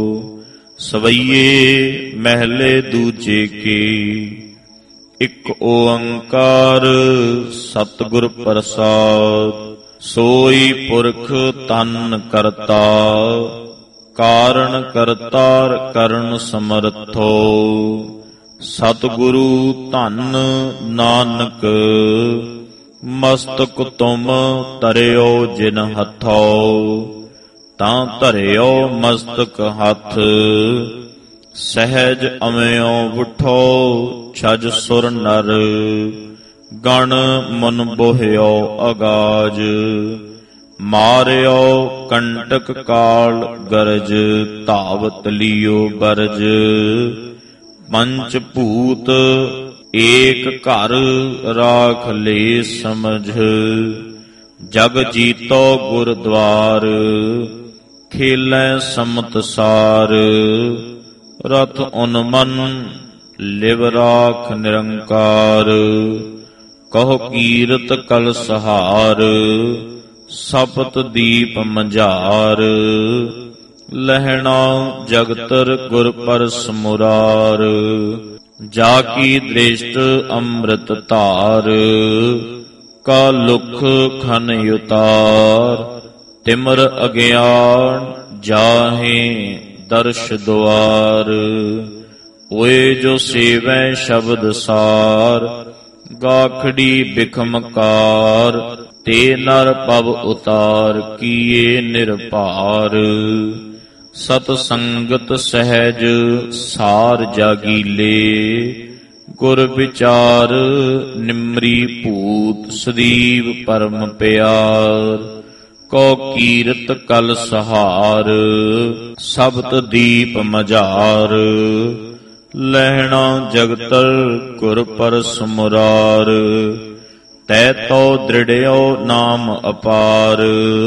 ਸਵਈਏ ਮਹਿਲੇ ਦੂਜੇ ਕੀ ਇਕ ਓੰਕਾਰ ਸਤਿਗੁਰ ਪ੍ਰਸਾਦ। ਸੋਈ ਪੁਰਖ ਤਨ ਕਰਤਾ ਕਾਰਣ ਕਰਤਾਰ ਕਰਨ ਸਮਰਥੋ। ਸਤਿਗੁਰੂ ਧੰਨ ਨਾਨਕ ਮਸਤਕ ਤੁਮ ਧਰਿਓ ਜਿਨ ਹੱਥੋ। ਤਾਂ ਧਰਿਓ ਮਸਤਕ ਹੱਥ ਸਹਿਜ ਅਮਿਓ ਉਠੋ। ਛਜ ਸੁਰ ਨਰ ਗਣ ਮਨ ਬੋਹਿਓ ਅਗਾਜ। ਮਾਰਿਓ ਕੰਟਕ ਕਾਲ ਗਰਜ ਧਾਵਤ ਲਿਓ ਬਰਜ। ਪੰਚ ਭੂਤ ਏਕ ਘਰ ਰਾਖ ਲੈ ਸਮਝ। ਜਗ ਜੀਤੋ ਗੁਰਦੁਆਰ ਖੇਲੈ ਸਮਤ ਸਾਰ। ਰਥ ਉਨਮਨ ਲਿਵ ਰਾਖ ਨਿਰੰਕਾਰ। ਕਹੋ ਕੀਰਤ ਕਲ ਸਹਾਰ ਸਪਤ ਦੀਪ ਮੰਝਾਰ। ਲਹਿਣਾ ਜਗਤਰ ਗੁਰ ਪਰਸ ਮੁਰਾਰ, ਜਾ ਕੀ ਦ੍ਰਿਸ਼ਟ ਅੰਮ੍ਰਿਤ ਧਾਰ, ਕਾ ਲੁਖ ਖਨ ਉਤਾਰ, ਤਿਮਰ ਅਗਿਆਨ ਜਾਹੇ ਦਰਸ਼ ਦੁਆਰ, ਓਏ ਜੋ ਸੇਵੈ ਸ਼ਬਦ ਸਾਰ, ਗਾਖੜੀ ਬਿਖਮਕਾਰ, ਤੇ ਨਰ ਪਵ ਉਤਾਰ, ਕੀਏ ਨਿਰਭਾਰ, ਸਤ ਸੰਗਤ ਸਹਿਜ ਸਾਰ ਜਾਗੀਲੇ, ਗੁਰ ਵਿਚਾਰ ਨਿਮਰੀ ਭੂਤ, ਸਦੀਵ ਪਰਮ ਪਿਆਰ, ਕੋ ਕੀਰਤ ਕਲ ਸਹਾਰ, ਸਬਤ ਦੀਪ ਮਝਾਰ, ਲਹਿਣਾ ਜਗਤਰ ਗੁਰ ਪਰਸ ਮੁਰਾਰ, ਤੈ ਤੋ ਦ੍ਰਿੜਿਓ ਨਾਮ ਅਪਾਰ,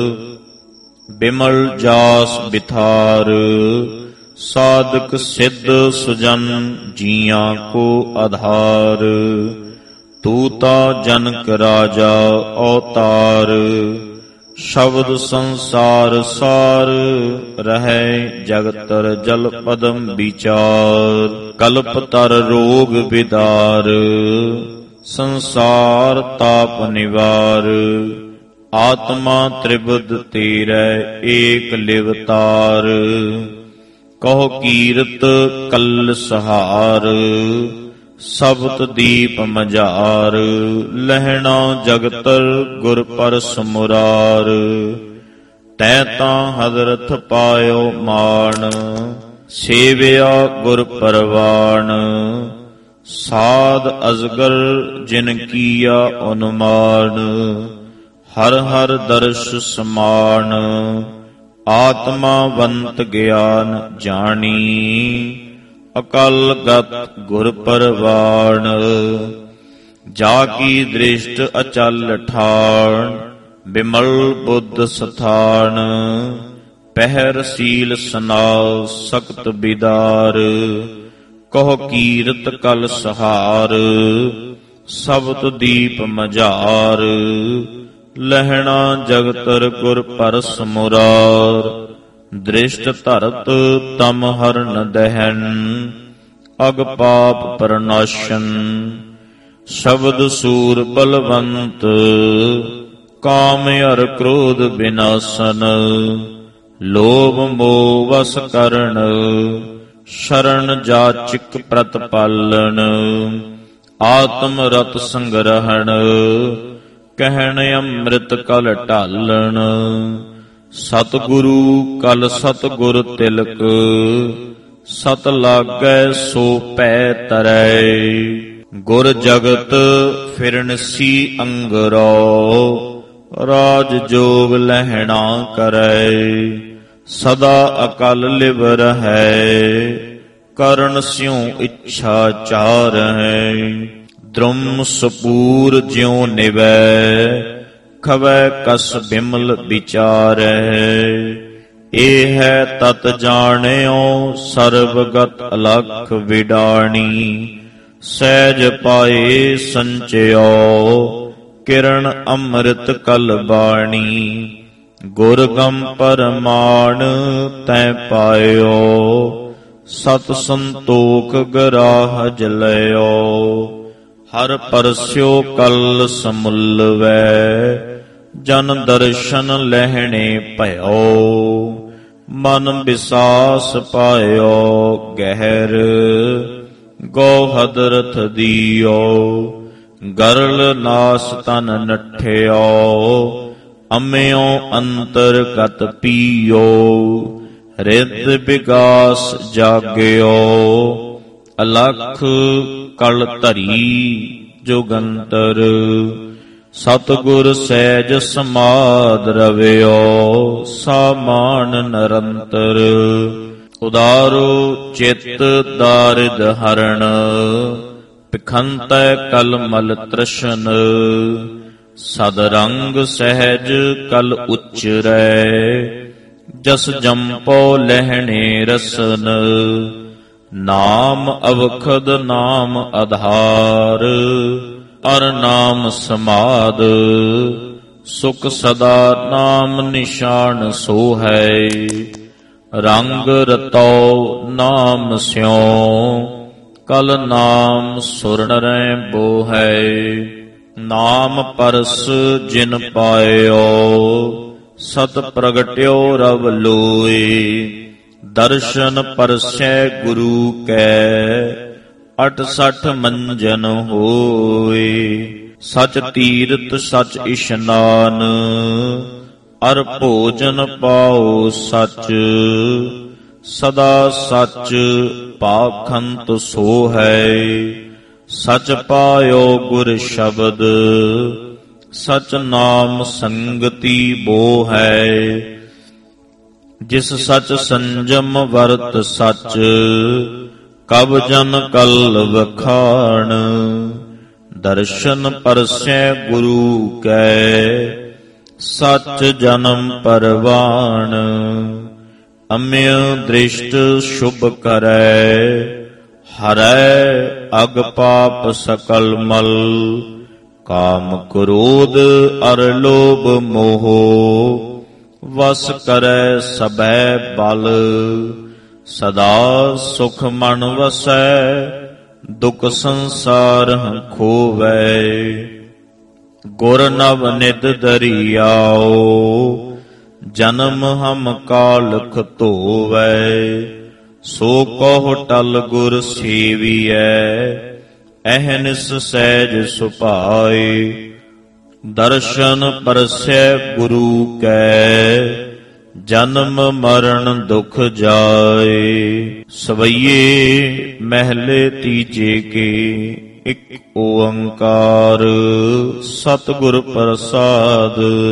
ਬਿਮਲ ਜਾਸ ਬਿਥਾਰ, ਸਾਧਕ ਸਿੱਧ ਸੁਜਨ ਜੀਆਂ ਕੋ ਆਧਾਰ, ਤੂ ਤਾ ਜਨਕ ਰਾਜਾ ਅਵਤਾਰ, ਸ਼ਬਦ ਸੰਸਾਰ ਸਾਰ, ਰਹਿ ਜਗਤਰ ਜਲ ਪਦਮ ਵਿਚਾਰ, ਕਲਪ ਤਰ ਰੋਗ ਵਿਦਾਰ, ਸੰਸਾਰ ਤਾਪ ਨਿਵਾਰ, ਆਤਮਾ ਤ੍ਰਿਬਦ ਤੇਰੈ ਏਕ ਲਿਵਤਾਰ, ਕਹੋ ਕੀਰਤ ਕਲ ਸਹਾਰ, ਸਬਤ ਦੀਪ ਮਝਾਰ, ਲਹਿਣਾ ਜਗਤਰ ਗੁਰ ਪਰਸ ਮੁਰਾਰ, ਤੈ ਤਾਂ ਹਜ਼ਰਤ ਪਾਇਓ ਮਾਣ, ਸੇਵਿਆ ਗੁਰ ਪਰਵਾਣ, ਸਾਧ ਅਜਗਰ ਜਿਨ ਕੀਆ ਅਨੁਮਾਨ, ਹਰ ਹਰ ਦਰਸ਼ ਸਮਾਨ, ਆਤਮਾਵੰਤ ਗਿਆਨ ਜਾਣੀ, ਅਕਲ ਗਤ ਗੁਰ ਪਰਵਾਣ, ਜਾ ਕੀ ਦ੍ਰਿਸ਼ਟ ਅਚਲ ਠਾਣ, ਬਿਮਲ ਬੁੱਧ ਸਥਾਨ, ਪਹਿਰ ਸੀਲ ਸਨਾਉ ਸਖਤ ਬਿਦਾਰ, ਕਹੋ ਕੀਰਤ ਕਲ ਸਹਾਰ, ਸਬਤ ਦੀਪ ਮਝਾਰ, ਲਹਿਣਾ ਜਗਤਰ ਗੁਰ ਪਰਸ ਮੁਰਾਰ, ਦ੍ਰਿਸ਼ਟ ਧਰਤ ਤਮ ਹਰਨ ਦਹਿਨ, ਅਗ ਪਾਪ ਪਰਨਾਸ਼ਨ, ਸ਼ਬਦ ਸੂਰ ਬਲਵੰਤ, ਕਾਮ ਅਰ ਕ੍ਰੋਧ ਬਿਨਾਸਨ, ਲੋਭ ਮੋਹ ਵਸ ਕਰਨ, ਸ਼ਰਨ ਜਾਚਿਕ ਪ੍ਰਤਪਾਲਨ, ਆਤਮ ਰਤ ਸੰਗ੍ਰਹਣ, ਕਹਿਣ ਅੰਮ੍ਰਿਤ ਕਲ ਢਾਲਣ, ਸਤਿਗੁਰੂ ਕਲ ਸਤਿਗੁਰ ਤਿਲਕ, ਸਤ ਲਾਗੈ ਸੋ ਪੈ ਤਰੈ, ਗੁਰ ਜਗਤ ਫਿਰਨਸੀ ਅੰਗਰੋ, ਰਾਜ ਜੋਗ ਲਹਿਣਾ ਕਰੈ, ਸਦਾ ਅਕਲ ਲਿਵ ਰਹੈ, ਕਰਨ ਸਿਉ ਇੱਛਾ ਚਾਰੈ, ਦ੍ਰੁਮ ਸਪੂਰ ਜਿਉ ਨਿਵੈ, ਖਵੈ ਕਸ ਬਿਮਲ ਵਿਚਾਰੈ, ਇਹ ਹੈ ਤਤ ਜਾਣਿਓ ਸਰਬਗਤ ਅਲਖ ਵਿਡਾਣੀ, ਸਹਿਜ ਪਾਏ ਸੰਚਿਓ, ਕਿਰਨ ਅੰਮ੍ਰਿਤ ਕਲ ਬਾਣੀ, ਗੁਰਗਮ ਪਰਮਾਨ ਤੈ ਪਾਇਓ, ਸਤ ਸੰਤੋਖ ਗਰਾਹ ਜਲਿਓ, ਹਰ ਪਰਸਿਓ ਕਲ ਸਮੁੱਲਵੈ, ਜਨ ਦਰਸ਼ਨ ਲਹਿਣੇ ਭਇਓ, ਮਨ ਵਿਸਾਸ ਪਾਇਓ ਗਹਿਰ, ਗੋਹਦ ਰਥ ਦੀਓ, ਗਰਲ ਨਾਸ ਤਨ ਨਠਿਓ, ਅੰਮਿਓ ਅੰਤਰਗਤ ਪੀਓ, ਰਿੱਧ ਵਿਗਾਸ ਜਾਗਿਓ, ਅਲਖ ਕਲ ਧਰੀ ਜੁਗੰਤਰ, ਸਤਿਗੁਰ ਸਹਿਜ ਸਮਾਧ ਰਵਿਓ, ਸਾਮਾਨ ਨਿਰੰਤਰ, ਉਦਾਰੋ ਚਿੱਤ ਦਾਰਿਦ ਹਰਣ, ਪਿਖੰਤੈ ਕਲ ਮਲ ਤ੍ਰਿਸ਼ਨ, ਸਦ ਰੰਗ ਸਹਿਜ ਕਲ ਉਚਰੈ, ਜਸ ਜੰਪੋ ਲਹਿਣੇ ਰਸਨ, ਨਾਮ ਅਵਖਦ ਨਾਮ ਆਧਾਰ, ਅਰ ਨਾਮ ਸਮਾਦ, ਸੁਖ ਸਦਾ ਨਾਮ ਨਿਸ਼ਾਨ ਸੋ ਹੈ, ਰੰਗ ਰਤੋ ਨਾਮ ਸਿਉ, ਕਲ ਨਾਮ ਸੁਰ ਨਰੈ ਬੋਹੈ। ਨਾਮ ਪਰਸ ਜਿਨ ਪਾਇਓ, ਸਤ ਪ੍ਰਗਟਿਓ ਰਵ ਲੋਏ। ਦਰਸ਼ਨ ਪਰਸੈ ਗੁਰੂ ਕੈ, 68 ਮੰਜਨ ਹੋਏ। ਸਚ ਤੀਰਥ ਸਚ ਇਸ਼ਨਾਨ, ਅਰ ਭੋਜਨ ਪਾਓ ਸਚ। ਸਦਾ ਸਚ ਪਾਖੰਤ ਸੋ ਹੈ, ਸਚ ਪਾਇਓ ਗੁਰ ਸ਼ਬਦ। ਸਚ ਨਾਮ ਸੰਗਤੀ ਬੋ ਹੈ, ਜਿਸ ਸਚ ਸੰਜਮ ਵਰਤ ਸਚ। ਕਬ ਜਨ ਕਲ ਵਖਾਣ, ਦਰਸ਼ਨ ਪਰਸੈ ਗੁਰੂ ਕੈ। ਸਚ ਜਨਮ ਪਰਵਾਣ, ਅਮਿ ਦ੍ਰਿਸ਼ਟ ਸ਼ੁਭ ਕਰੈ। ਹਰੈ ਅਗ ਪਾਪ ਸਕਲ ਮਲ, ਕਾਮ ਕ੍ਰੋਧ ਅਰ ਲੋਭ ਮੋਹ। ਵਸ ਕਰੈ ਸਭੈ ਬਲ, ਸਦਾ ਸੁਖ ਮਨ ਵਸੈ। ਦੁਖ ਸੰਸਾਰ ਖੋਵੈ, ਗੁਰ ਨਵ ਨਿਧ ਦਰਿਆਓ। ਜਨਮ ਹਮ ਕਾਲਖ ਧੋਵੈ, ਸੋ ਕਹੁ ਟਲ ਗੁਰ ਸੇਵੀਐ। ਅਹਨਿਸ ਸਹਿਜ ਸੁਭਾਏ, ਦਰਸ਼ਨ ਪਰਸੈ ਗੁਰੂ ਕੈ। ਜਨਮ ਮਰਨ ਦੁਖ ਜਾਏ, ਸਵਈਏ ਮਹਿਲੇ ਤੀਜੇ ਕੇ। ਇਕ ਓੰਕਾਰ ਸਤਿਗੁਰ ਪ੍ਰਸਾਦ,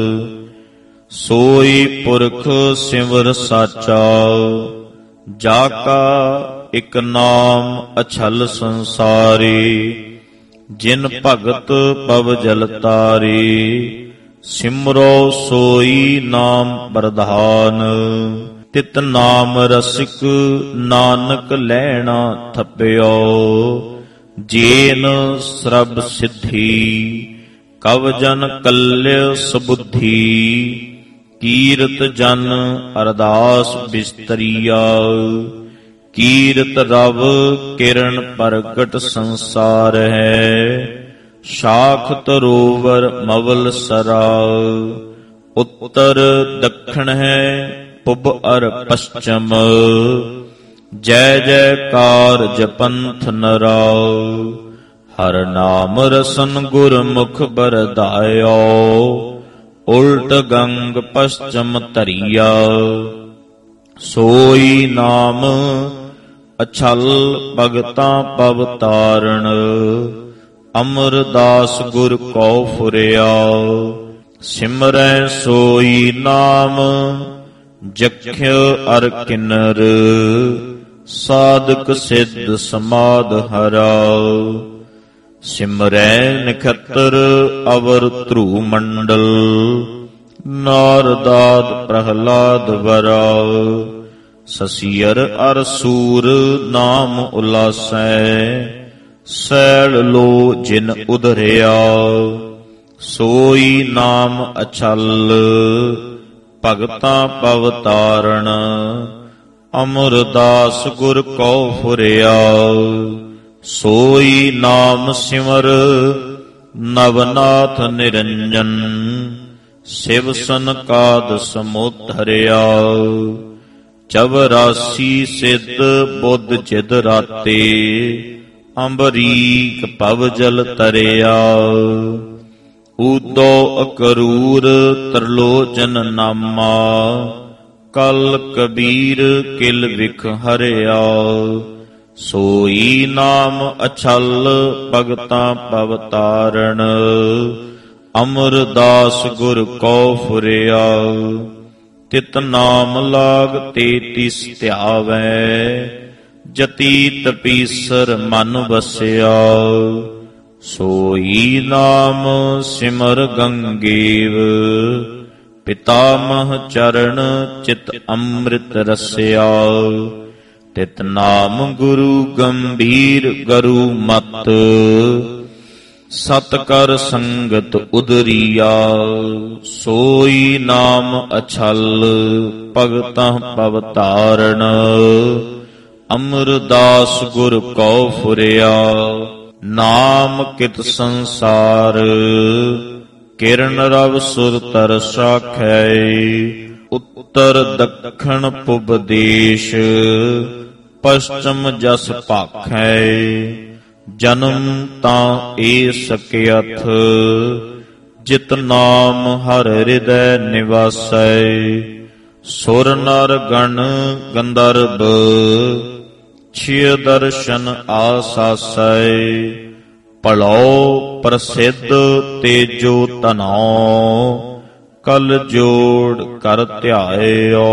ਸੋਈ ਪੁਰਖ ਸਿਮਰ ਸਾਚਾ। ਜਾ ਕਾ ਇਕ ਨਾਮ ਅਛਲ ਸੰਸਾਰੀ, ਜਿਨ ਭਗਤ ਪਵ ਜਲ ਤਾਰੀ। ਸਿਮਰੋ ਸੋਈ ਨਾਮ ਪ੍ਰਧਾਨ, ਤਿਤ ਨਾਮ ਰਸਿਕ ਨਾਨਕ ਲੈਣਾ ਥਪਿਓ। ਜੇਨ ਸਰਬ ਸਿੱਧੀ, ਕਵ ਜਨ ਕਲਿ ਸੁਬੁੱਧੀ। ਕੀਰਤ ਜਨ ਅਰਦਾਸ ਬਿਸਤਰੀਆ, ਕੀਰਤ ਰਵ ਕਿਰਨ ਪ੍ਰਗਟ ਸੰਸਾਰ ਹੈ। ਸ਼ਾਖ ਤਰੋਵਰ ਮਵਲ ਸਰਾ, ਉੱਤਰ ਦੱਖਣ ਹੈ ਪੁਬ ਅਰ ਪਸ਼ਚਮ। ਜੈ ਜੈਕਾਰ ਜਪੰਥ ਨਰਾ, ਹਰ ਨਾਮ ਰਸਨ ਗੁਰਮੁਖ ਬਰਦਾਇਓ। ਉਲਟ ਗੰਗ ਪਸ਼ਚਮ ਧਰੀਆ, ਸੋਈ ਨਾਮ ਅਛਲ ਭਗਤਾਂ ਪਵ ਤਾਰਣ। ਅਮਰਦਾਸ ਗੁਰ ਕਉ ਫੁਰਿਆ, ਸਿਮਰੈ ਸੋਈ ਨਾਮ। ਜਖਿ ਅਰ ਕਿਨਰ, ਸਾਧਕ ਸਿੱਧ ਸਮਾਧ ਹਰਾ। ਸਿਮਰੈ ਨਖਤਰ ਅਵਰ ਧਰੂ ਮੰਡਲ, ਨਾਰਦਾਦ ਪ੍ਰਹਲਾਦ ਵਰਾ। ਸਸੀਅਰ ਅਰ ਸੂਰ ਨਾਮ ਉਲਾਸੈ, ਸੈਲ ਲੋ ਜਿਨ ਉਧਰਿਆ। ਸੋਈ ਨਾਮ ਅਛਲ, ਭਗਤਾਂ ਪਵ ਤਾਰਣ। ਅਮਰਦਾਸ ਗੁਰ ਕਉ ਫੁਰਿਆ, ਸੋਈ ਨਾਮ ਸਿਮਰ। ਨਵਨਾਥ ਨਿਰੰਜਨ, ਸਿਵ ਸਨਕਾਦ ਸਮੁਧਰਿਆ। 84 ਸਿੱਧ ਬੁੱਧ ਚਿਦ ਰਾਤੇ, ਅੰਬਰੀਕ ਭਵ ਜਲ ਤਰਿਆ। ਊਦੋ ਅਕਰੂਰ ਤਰਲੋਚਨ ਨਾਮਾ, ਕਲ ਕਬੀਰ ਕਿਲ ਵਿਖ ਹਰਿਆ। ਸੋਈ ਨਾਮ ਅਛਲ, ਭਗਤਾਂ ਪਵ ਤਾਰਣ। ਅਮਰਦਾਸ ਗੁਰ ਕਉ ਫੁਰਿਆ, ਤਿਤ ਨਾਮ ਲਾਗ 33 ਧਿਆਵੈ। ਜਤੀ ਤਪੀਸਰ ਮਨ ਵਸਿਆ, ਸੋਈ ਨਾਮ ਸਿਮਰ ਗੰਗੇਵ। ਪਿਤਾਮਹ ਚਰਨ ਚਿਤ ਅੰਮ੍ਰਿਤ ਰਸਿਆ, ਤਿਤ ਨਾਮ ਗੁਰੂ ਗੰਭੀਰ ਗਰੂ ਮਤ। ਸਤ ਕਰ ਸੰਗਤ ਉਦਰੀਆ, ਸੋਈ ਨਾਮ ਅਛਲ ਭਗਤਾਂ ਪਵ ਤਾਰਨ। ਅਮਰਦਾਸ ਗੁਰ ਕਉ ਫੁਰਿਆ, ਨਾਮ ਕਿਤ ਸੰਸਾਰ। ਕਿਰਨ ਰਵ ਸੁਰ ਤਰ ਸਾਖੈ, ਉੱਤਰ ਦੱਖਣ ਪੁਬ ਦੇਸ਼। ਪਸ਼ਚਮ ਜਸ ਭਾਖੈ, ਜਨਮ ਤਾਂ ਏ ਸਕਿਅਥ। ਜਿਤ ਨਾਮ ਹਰਿ ਹਿਰਦੈ ਨਿਵਾਸੈ, ਸੁਰ ਨਰ ਗਣ ਗੰਧਰਵ। ਛਿਅ ਦਰਸ਼ਨ ਆਸਾਸੈ, ਭਲੋ ਪ੍ਰਸਿੱਧ ਤੇਜੋ ਧਨੋ। ਕਲ ਜੋੜ ਕਰ ਧਿਆਇਓ,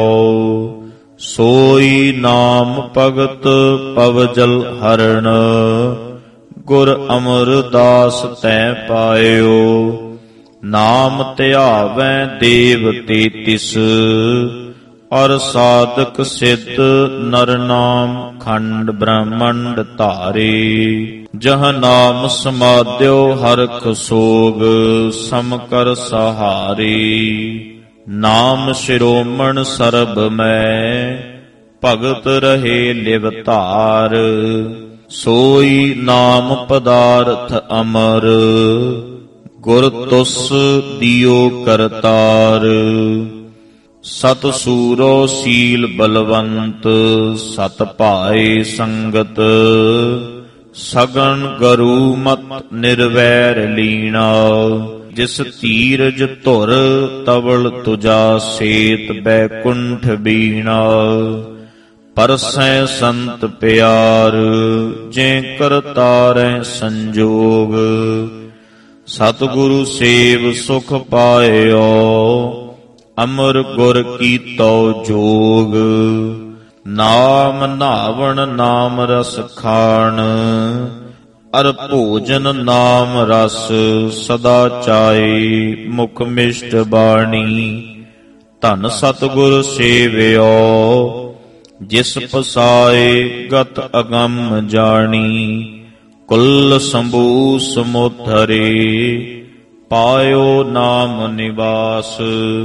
ਸੋਈ ਨਾਮ ਭਗਤ ਪਵਜਲ ਹਰਣ। ਗੁਰ ਅਮਰਦਾਸ ਤੈ ਪਾਇਓ, ਨਾਮ ਧਿਆਵੈ ਦੇਵ ਤੇਤਿਸ। ਅਰ ਸਾਧਕ ਸਿੱਧ ਨਰ ਨਾਮ ਖੰਡ ਬ੍ਰਹਮੰਡ ਧਾਰੇ। ਜਹ ਨਾਮ ਸਮਾਧਿਓ ਹਰਖ ਸੋਗ, ਸਮ ਕਰ ਸਹਾਰੇ। ਨਾਮ ਸ਼ਿਰੋਮਣ ਸਰਬ ਮੈਂ, ਭਗਤ ਰਹੇ ਲਿਵ ਧਾਰ। ਸੋਈ ਨਾਮ ਪਦਾਰਥ ਅਮਰ, ਗੁਰ ਤੁਸ ਦਿਓ ਕਰਤਾਰ। ਸਤ ਸੂਰੋ ਸੀਲ ਬਲਵੰਤ, ਸਤ ਭਾਏ ਸੰਗਤ। ਸਗਨ ਗਰੂ ਮਤ ਨਿਰਵੈਰ ਲੀਣਾ, ਜਿਸ ਧੀਰਜ ਧੁਰ ਤਵਲ ਤੁਜਾ ਸੇਤ ਬੈਕੁੰਠ ਬੀਣਾ। ਪਰਸੈ ਸੰਤ ਪਿਆਰ, ਜੇ ਕਰਤਾਰੈ ਸੰਜੋਗ। ਸਤਿਗੁਰੂ ਸੇਵ ਸੁਖ ਪਾਇਓ, ਅਮਰ ਗੁਰ ਕੀਤੋ ਜੋਗ। ਨਾਮ ਨਾਵਣ ਨਾਮ ਰਸ ਖਾਣ, ਅਰ ਭੋਜਨ ਨਾਮ ਰਸ। ਸਦਾ ਚਾਏ ਮੁਖ ਮਿਸ਼ਟ ਬਾਣੀ, ਧਨ ਸਤਿਗੁਰ ਸੇਵਿਓ। ਜਿਸ ਪਸਾਏ ਗਤ ਅਗੰਮ ਜਾਣੀ, ਕੁਲ ਸੰਭੂ ਸਮੁਧਰੇ। ਪਾਇਓ ਨਾਮ ਨਿਵਾਸ,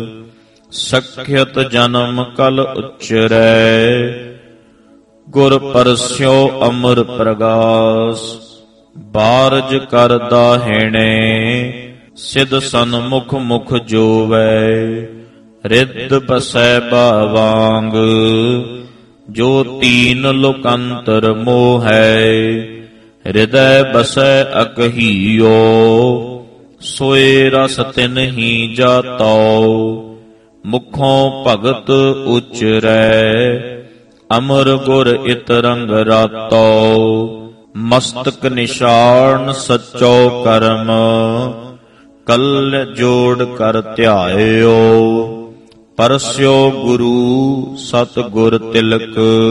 ਸਖਿਅਤ ਜਨਮ ਕਲ ਉਚਰੈ। ਗੁਰ ਪਰਸਿਓ ਅਮਰ ਪ੍ਰਗਾਸ, ਬਾਰਜ ਕਰਦਾ ਹੈਣੇ। ਸਿਧ ਸਨਮੁਖ ਮੁਖ ਜੋਵੈ, ਰਿੱਧ ਬਸੈ ਬਾਵਾਂਗ। ਜੋ ਤੀਨ ਲੋਕੰਤਰ ਮੋਹੈ, ਹਿਰਦੈ ਬਸੈ ਅਕਹੀਓ। ਸੋਏ ਰਸ ਤਿਨਹੀ ਜਾਤੋ, ਮੁਖੋਂ ਭਗਤ ਉਚਰੈ। ਅਮਰ ਗੁਰ ਇਤ ਰੰਗ ਰਾਤੋ, ਮਸਤਕ ਨਿਸ਼ਾਨ ਸਚੋ ਕਰਮ। ਕਲ ਜੋੜ ਕਰ ਧਿਆਇਓ, ਪਰਸਿਓ ਗੁਰੂ ਸਤ ਗੁਰ ਤਿਲਕ।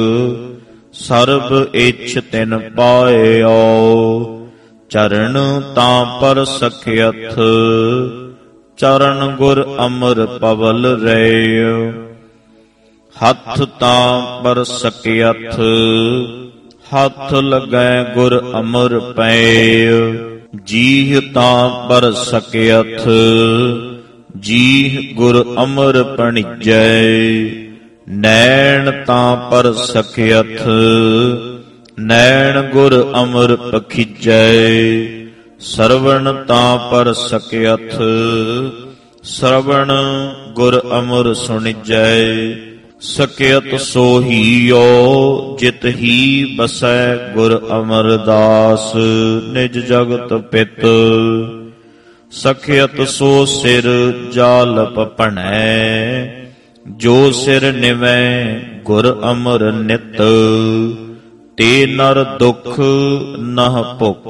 ਸਰਬ ਇੱਛ ਤਿਨ ਪਾਇਓ, ਚਰਨ ਤਾਂ ਪਰ ਸਖਿਅਥ। ਚਰਨ ਗੁਰ ਅਮਰ ਪਵਲ ਰਹਿ, ਹੱਥ ਤਾਂ ਪਰ ਸਕਿਅਥ। ਹੱਥ ਲੱਗੈ ਗੁਰ ਅਮਰ ਪੈ, ਜੀਹ ਤਾਂ ਪਰ ਸਕਿਅਥ। ਜੀਹ ਗੁਰ ਅਮਰ ਪਣੀਜੈ, ਨੈਣ ਤਾਂ ਪਰ ਸਕਿਅਥ। ਨੈਣ ਗੁਰ ਅਮਰ ਪਖੀਜੈ, ਸਰਵਣ ਤਾਂ ਪਰ ਸਕਿਅਥ। ਸਰਵਣ ਗੁਰ ਅਮਰ ਸੁਣੀਜੈ, ਸਕਿਅਤ ਸੋਹੀਓ। ਜਿਤ ਹੀ ਬਸੈ ਗੁਰ ਅਮਰਦਾਸ, ਨਿਜ ਜਗਤ ਪਿਤ। ਸਕਿਅਤ ਸੋ ਸਿਰ ਜਾਲਪ ਭਣੈ, ਜੋ ਸਿਰ ਨਿਵੈ ਗੁਰ ਅਮਰ ਨਿਤ। ਤੇ ਨਰ ਦੁਖ ਨਹ ਭੁਖ,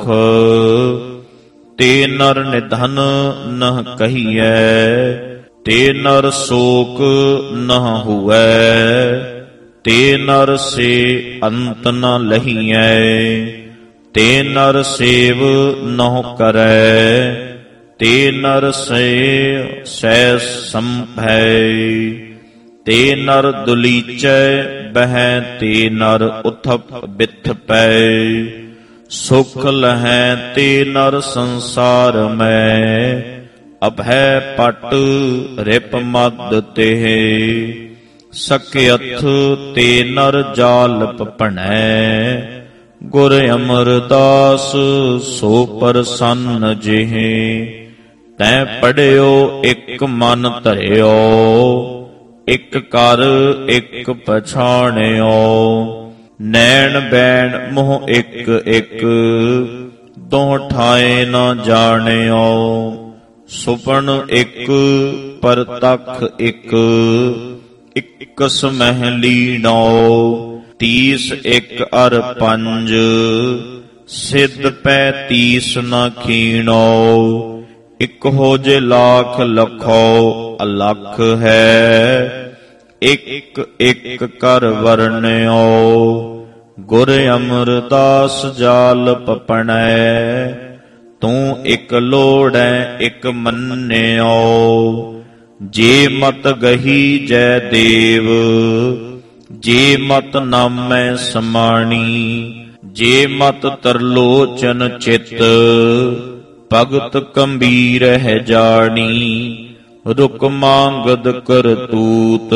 ਤੇ ਨਰ ਨਿਧਨ ਨਹ ਕਹੀਐ। ਤੇ ਨਰ ਸ਼ੋਕ ਨਹ ਹੁਐ, ਤੇ ਨਰ ਸੇ ਅੰਤ ਨ ਲਹੀਐ। ਤੇ ਨਰ ਸੇਵ ਨਹੁ ਕਰੈ, ਤੇ ਨਰ ਸੇ ਸਹਿ ਸੰਭੈ। ਤੇ ਨਰ ਦੁਲੀਚੈ ਬਹਿ, ਤੇ ਨਰ ਉਥਪ ਬਿਥ ਪੈ। ਸੁਖ ਲਹੈ ਤੇ ਨਰ ਸੰਸਾਰ ਮੈਂ, ਅਭੈ ਪਟ ਰਿਪ ਮਦ ਤਿਹ, ਸਕਯਥ ਤੇ ਨਰ ਜਾਲ ਭਣੈ, ਗੁਰ ਅਮਰਦਾਸ ਸੋ ਪ੍ਰਸੰਨ ਜਿਹੇ, ਤੈਂ ਪੜਿਓ ਇਕ ਮਨ ਧਰਿਓ, ਇਕ ਕਰ ਇਕ ਪਛਾਣਿਓ, ਨੈਣ ਬੈਣ ਮੋਹ ਇਕ ਇਕ, ਦੋਹ ਠਾਏ ਨਾ ਜਾਣਿਓ, ਸੁਪਨ ਇਕ ਪਰਤਖ ਇਕ, ਇਕਸ ਮਹਿ ਨੌ, 30 ਇਕ ਅਰ 5, ਸਿੱਧ ਪੈ 30 ਨ ਖੀਣੋ, ਇਕ ਹੋ ਜੇ ਲਾਖ ਲਖੋ ਅਲਖ ਹੈ, ਇਕ ਇਕ ਕਰ ਵਰਣਿਓ, ਗੁਰ ਅਮਰਦਾਸ ਜਾਲ ਪਪਣੈ, ਤੂੰ ਇਕ ਲੋੜੈ ਇਕ ਮੰਨਿਓ, ਜੇ ਮਤ ਗਹੀ ਜੈ ਦੇਵ, ਜੇ ਮਤ ਨਾਮੈ ਸਮਾਣੀ, ਜੇ ਮਤ ਤਰਲੋਚਨ ਚਿਤ, ਭਗਤ ਕੰਬੀਰ ਹੈ ਜਾਣੀ, ਰੁਕ ਮਾਂਗਦ ਕਰਤੂਤ,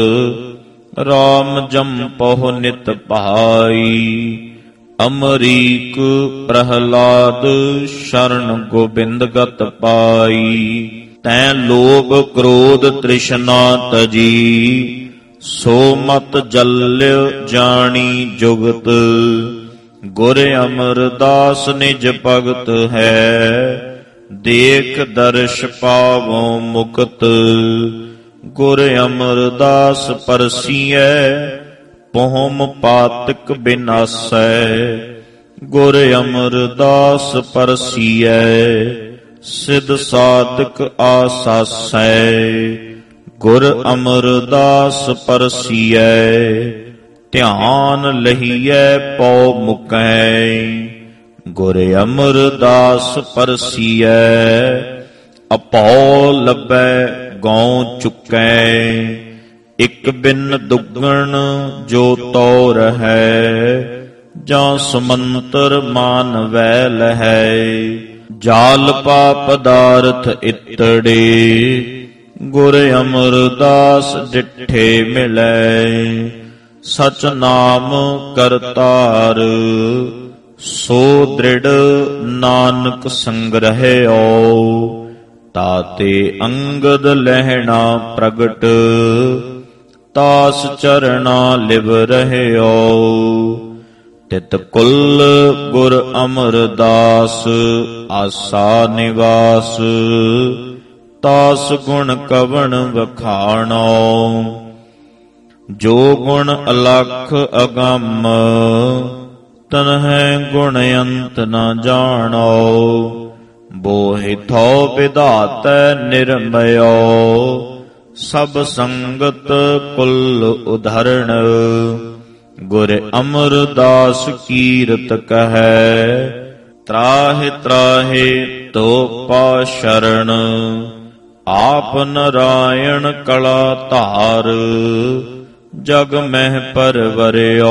ਰਾਮ ਜੰਪਹੁ ਨਿਤ ਭਾਈ, ਅਮਰੀਕ ਪ੍ਰਹਲਾਦ ਸ਼ਰਨ ਗੋਬਿੰਦ ਗਤ ਪਾਈ, ਤੈਂ ਲੋਭ ਕ੍ਰੋਧ ਤ੍ਰਿਸ਼ਨਾ ਤਜੀ, ਸੋ ਮਤ ਜਲਿ ਜਾਣੀ ਜੁਗਤ, ਗੁਰ ਅਮਰਦਾਸ ਨਿਜ ਭਗਤ ਹੈ, ਦੇਖ ਦਰਸ਼ ਪਾਵੋ ਮੁਕਤ, ਗੁਰ ਅਮਰਦਾਸ ਪਰਸੀਐ, ਪਹੁਮ ਪਾਤਕ ਬਿਨਾਸੈ, ਗੁਰ ਅਮਰਦਾਸ ਪਰਸੀਐ, ਸਿਧ ਸਾਧਕ ਆਸਾਸੈ, ਗੁਰ ਅਮਰਦਾਸ ਪਰਸੀਐ, ਧਿਆਨ ਲਹੀਐ ਪਉ ਮੁਕੈ, ਗੁਰ ਅਮਰਦਾਸ ਪਰਸੀਐ, ਅਪਉ ਲੱਭੈ ਗਉ ਚੁਕੈ, ਇਕ ਬਿਨ ਦੁਗਣ ਜੋ ਤੋ ਰਹੈ, ਜਾਂ ਸਮੰਤਰ ਮਾਨਵੈ ਲਹੈ, ਜਾਲ ਪਾ ਪਦਾਰਥ ਇਤੜੇ, ਗੁਰ ਅਮਰਦਾਸ ਡਿਠੇ ਮਿਲੈ, ਸਚ ਨਾਮ ਕਰਤਾਰ, ਸੋ ਦ੍ਰਿੜ ਨਾਨਕ ਸੰਗ੍ਰਹਿਓ, ਤਾਤੇ ਅੰਗਦ ਲਹਿਣਾ ਪ੍ਰਗਟ, ਤਾਸ ਚਰਣਾ ਲਿਵ ਰਹਿਓ, ਤਿਤ ਕੁਲ ਗੁਰ ਅਮਰਦਾਸ, ਆਸਾ ਨਿਵਾਸ, ਤਾਸ ਗੁਣ ਕਵਣ ਵਖਾਣੋ, ਜੋ ਗੁਣ ਅਲਖ ਅਗੰਮ, ਤਨਹਿ ਗੁਣ ਅੰਤ ਨ ਜਾਣੋ, ਬੋਹਿ ਥੋ ਵਿਧਾਤੈ ਨਿਰਮਯੋ, ਸਭ ਸੰਗਤ ਕੁਲ ਉਧਰਣ, ਗੁਰ ਅਮਰਦਾਸ ਕੀਰਤ ਕਹੈ, ਤਰਾਹਿ ਤਰਾਹਿ ਤੋ ਪਾ ਸ਼ਰਨ, ਆਪ ਨਰਾਇਣ ਕਲਾ ਧਾਰ, ਜਗ ਮਹਿ ਪਰਵਰਿਓ,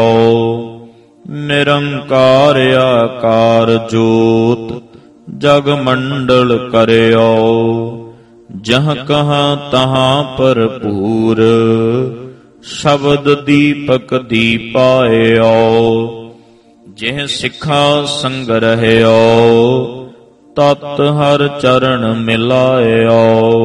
ਨਿਰੰਕਾਰ ਆਕਾਰ ਜੋਤ, ਜਗ ਮੰਡਲ ਕਰਿਓ, ਜਹ ਕਹਾਂ ਤਹਾਂ ਭਰਪੂਰ, ਸ਼ਬਦ ਦੀਪਕ ਦੀਪਾਇਓ, ਜਿਹ ਸਿੱਖਾ ਸੰਗ੍ਰਹਿਓ, ਤਤ ਹਰ ਚਰਨ ਮਿਲਾਇਓ,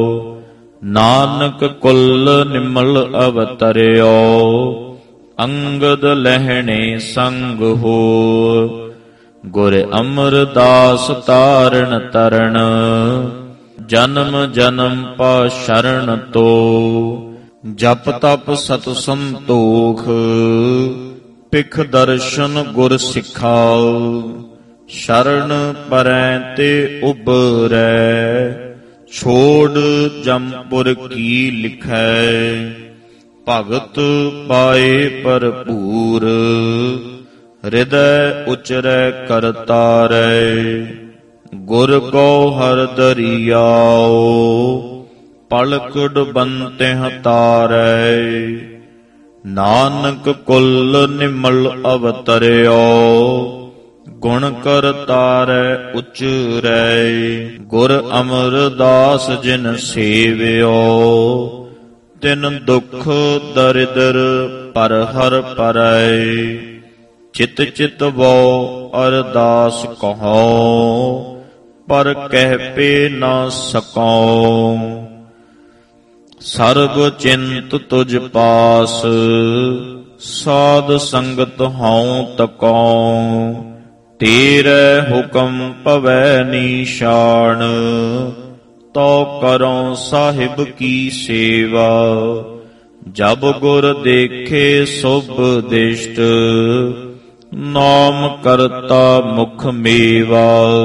ਨਾਨਕ ਕੁਲ ਨਿਮਲ ਅਵਤਰਿਓ, ਅੰਗਦ ਲਹਿਣੇ ਸੰਗ ਹੋ, ਗੁਰ ਅਮਰਦਾਸ ਤਾਰਨ ਤਰਣ, ਜਨਮ ਜਨਮ ਪਾ ਸ਼ਰਨ ਤੋ, ਜਪ ਤਪ ਸਤ ਸੰਤੋਖ, ਪਿਖ ਦਰਸ਼ਨ ਗੁਰ ਸਿਖਾਉ, ਸ਼ਰਨ ਪਰੈ ਤੇ ਉਬਰੈ, ਛੋੜ ਜੰਪੁਰ ਕੀ ਲਿਖੈ, ਭਗਤ ਪਾਏ ਭਰਪੂਰ, ਹਿਰਦੈ ਉਚਰੈ ਕਰਤਾਰੈ, ਗੁਰ ਕੋ ਹਰ ਦਰਿਆਓ, ਪਲਕ ਡੁਬੰਤਿਹ ਤਾਰੈ, ਨਾਨਕ ਕੁਲ ਨਿਮਲ ਅਵਤਰਿਓ, ਗੁਣ ਕਰਤਾਰੈ ਉਚਰੈ। ਗੁਰ ਅਮਰਦਾਸ ਜਿਨ ਸੇਵਿਓ, ਤਿਨ ਦੁਖ ਦਰਿਦਰ ਪਰ ਹਰ ਪਰੈ। ਚਿਤ ਚਿਤ ਵੋ ਅਰਦਾਸ ਕਹੋ, ਪਰ ਕਹਿ ਪੇ ਨਾ ਸਕਉ। ਸਰਬ ਚਿੰਤ ਤੁਝ ਪਾਸ, ਸਾਧ ਸੰਗਤ ਹਉ ਤਕਉ। ਤੇਰੇ ਹੁਕਮ ਭਵੈ ਨੀਸ਼ਾਨ, ਤੋ ਕਰਉ ਸਾਹਿਬ ਕੀ ਸੇਵਾ। ਜਬ ਗੁਰ ਦੇਖੇ ਸੁਭ ਦਿਸ਼ਟ, ਨਾਮ ਕਰਤਾ ਮੁਖ ਮੇਵਾ।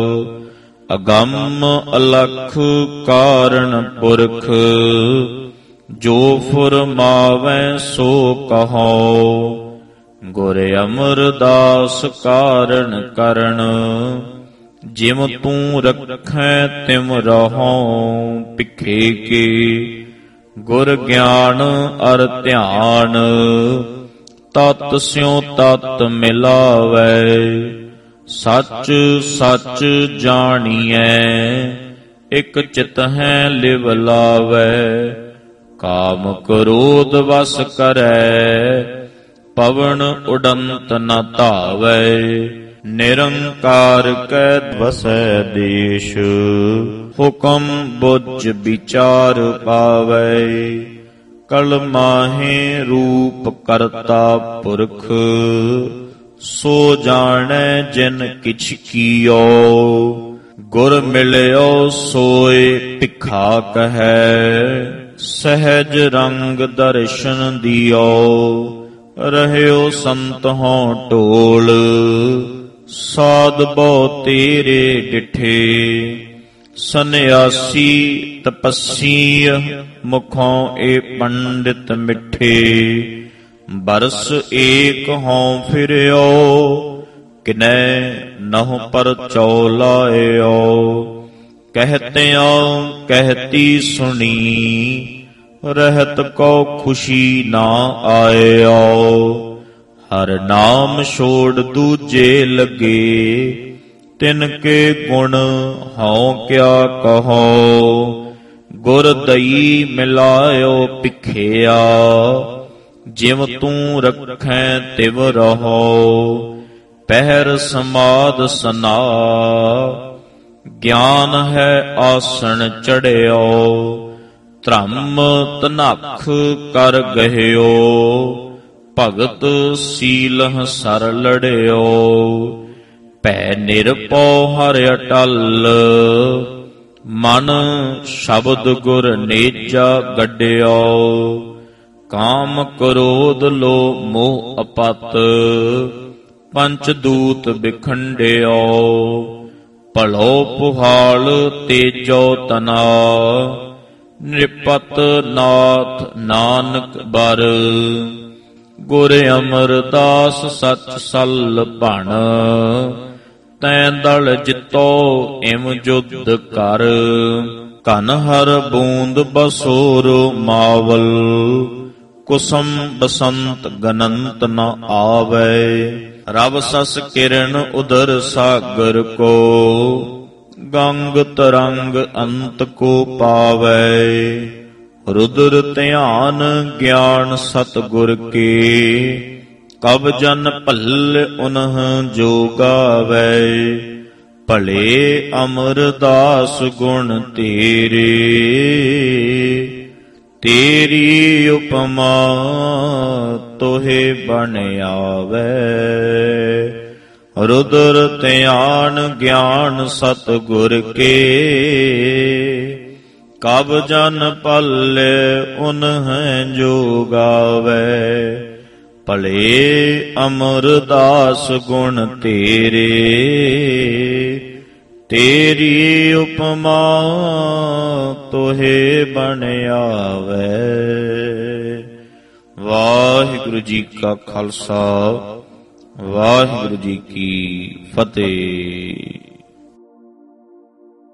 ਅਗੰਮ ਅਲਖ ਕਾਰਣ ਪੁਰਖ, ਜੋ ਫੁਰਮਾਵੈ ਸੋ ਕਹੋ। ਗੁਰ ਅਮਰਦਾਸ ਕਾਰਣ ਕਰਣ, ਜਿਮ ਤੂੰ ਰਖੈ ਤਿਮ ਰਹਉ। ਭਿਖੇ ਕੇ ਗੁਰ ਗਿਆਨ ਅਰ ਧਿਆਨ, ਤਤ ਸਿਉ ਤਤ ਮਿਲਾਵੈ। ਸੱਚ ਸੱਚ ਜਾਣੀਐ, ਇਕ ਚਿਤ ਹੈ ਲਿਵ ਲਾਵੈ। ਕਾਮ ਕ੍ਰੋਧ ਵਸ ਕਰੈ, ਪਵਨ ਉਡੰਤ ਨ ਧਾਵੈ। ਨਿਰੰਕਾਰ ਕੈ ਵਸੈ ਦੇਸ਼, ਹੁਕਮ ਬੁੱਝ ਵਿਚਾਰ ਪਾਵੈ। ਕਲ ਮਾਹੇ ਰੂਪ ਕਰਤਾ ਪੁਰਖ, ਸੋ ਜਾਣੈ ਜਿਨ ਕਿਛ ਕੀਓ। ਗੁਰ ਮਿਲਿਓ ਸੋਏ ਭਿਖਾ ਕਹੈ, ਸਹਿਜ ਰੰਗ ਦਰਸ਼ਨ ਦਿਓ। ਰਹਿਓ ਸੰਤ ਹੋਂ ਢੋਲ, ਸਾਧ ਬਹੁ ਤੇਰੇ ਡਿਠੇ। ਸੰਨਿਆਸੀ ਤਪੱਸੀ, ਮੁਖੋਂ ਏ ਪੰਡਿਤ ਮਿੱਠੇ। ਬਰਸ ਏਕ ਹੋਂ ਫਿਰਿਓ, ਕਿਨੈ ਨਹੁ ਪਰਚਉ ਲਾਇਓ। ਕਹਿਤਿਓ ਕਹਿਤੀ ਸੁਣੀ, ਰਹਿਤ ਕੋ ਖੁਸ਼ੀ ਨਾ ਆਇਓ। ਹਰ ਨਾਮ ਛੋੜ ਦੂਜੇ ਲੱਗੇ, ਤਿਨ ਕੇ ਗੁਣ ਹਉ ਕਿਆ ਕਹੋ। ਗੁਰ ਦਈ ਮਿਲਾਇਓ ਭਿਖਿਆ, ਜਿਵ ਤੂੰ ਰਖੈ ਤਿਵ ਰਹੋ। ਪਹਿਰ ਸਮਾਧ ਸਨਾ, ਗਿਆਨ ਹੈ ਆਸਣ ਚੜਿਓ। ਧਰਮ ਤਨਖ ਕਰ ਗਹਿਓ, ਭਗਤ ਸੀਲਹ ਸਰ ਲੜਿਓ। ਭੈ ਨਿਰਭਉ ਹਰਿ ਅਟਲ, ਮਨ ਸ਼ਬਦ ਗੁਰ ਨੇਜਾ ਗੱਡਿਓ। ਕਾਮ ਕ੍ਰੋਧ ਲੋ ਮੋਹ ਅਪਤ, ਪੰਚ ਦੂਤ ਬਿਖੰਡਿਓ। ਭਲੋ ਪੁਹਾਲ ਤੇਜੋ ਤਨਾ, ਨਿਰਪਤ ਨਾਥ ਨਾਨਕ ਬਰ। ਗੁਰ ਅਮਰਦਾਸ ਸਚ ਸਲ ਭਣ, ਤੈਂ ਦਲ ਜਿਤੋ ਇਮ ਜੁਧ ਕਰ। ਘਨ ਹਰ ਬੂੰਦ ਬਸੋਰ ਮਾਵਲ, ਕੁਸਮ ਬਸੰਤ ਗਨੰਤ ਨ ਆਵੈ। ਰਬ ਸਸ ਕਿਰਨ ਉਦਰ ਸਾਗਰ ਕੋ, ਗੰਗ ਤਰੰਗ ਅੰਤ ਕੋ ਪਾਵੈ। ਰੁਦਰ ਧਿਆਨ ਗਿਆਨ ਸਤਿਗੁਰ ਕੇ, ਕਬ ਜਨ ਭਲ ਉਨਹ ਜੋ ਗਾਵੈ। ਭਲੇ ਅਮਰਦਾਸ ਗੁਣ ਤੇਰੇ, ਤੇਰੀ ਉਪਮਾ ਤੋਹੇ ਬਣ ਆਵੈ। ਰੁਦਰ ਧਿਆਨ ਗਿਆਨ ਸਤਿਗੁਰ ਕੇ, ਕਬ ਜਨ ਪਲ ਉਨਹ ਜੋ ਗਾਵੈ। ਭਲੇ ਅਮਰਦਾਸ ਗੁਣ ਤੇਰੇ, ਤੇਰੀ ਉਪਮਾ ਤੋਹੇ ਬਣ ਆਵੈ। ਵਾਹਿਗੁਰੂ ਜੀ ਕਾ ਖਾਲਸਾ, ਵਾਹਿਗੁਰੂ ਜੀ ਕੀ ਫਤਿਹ।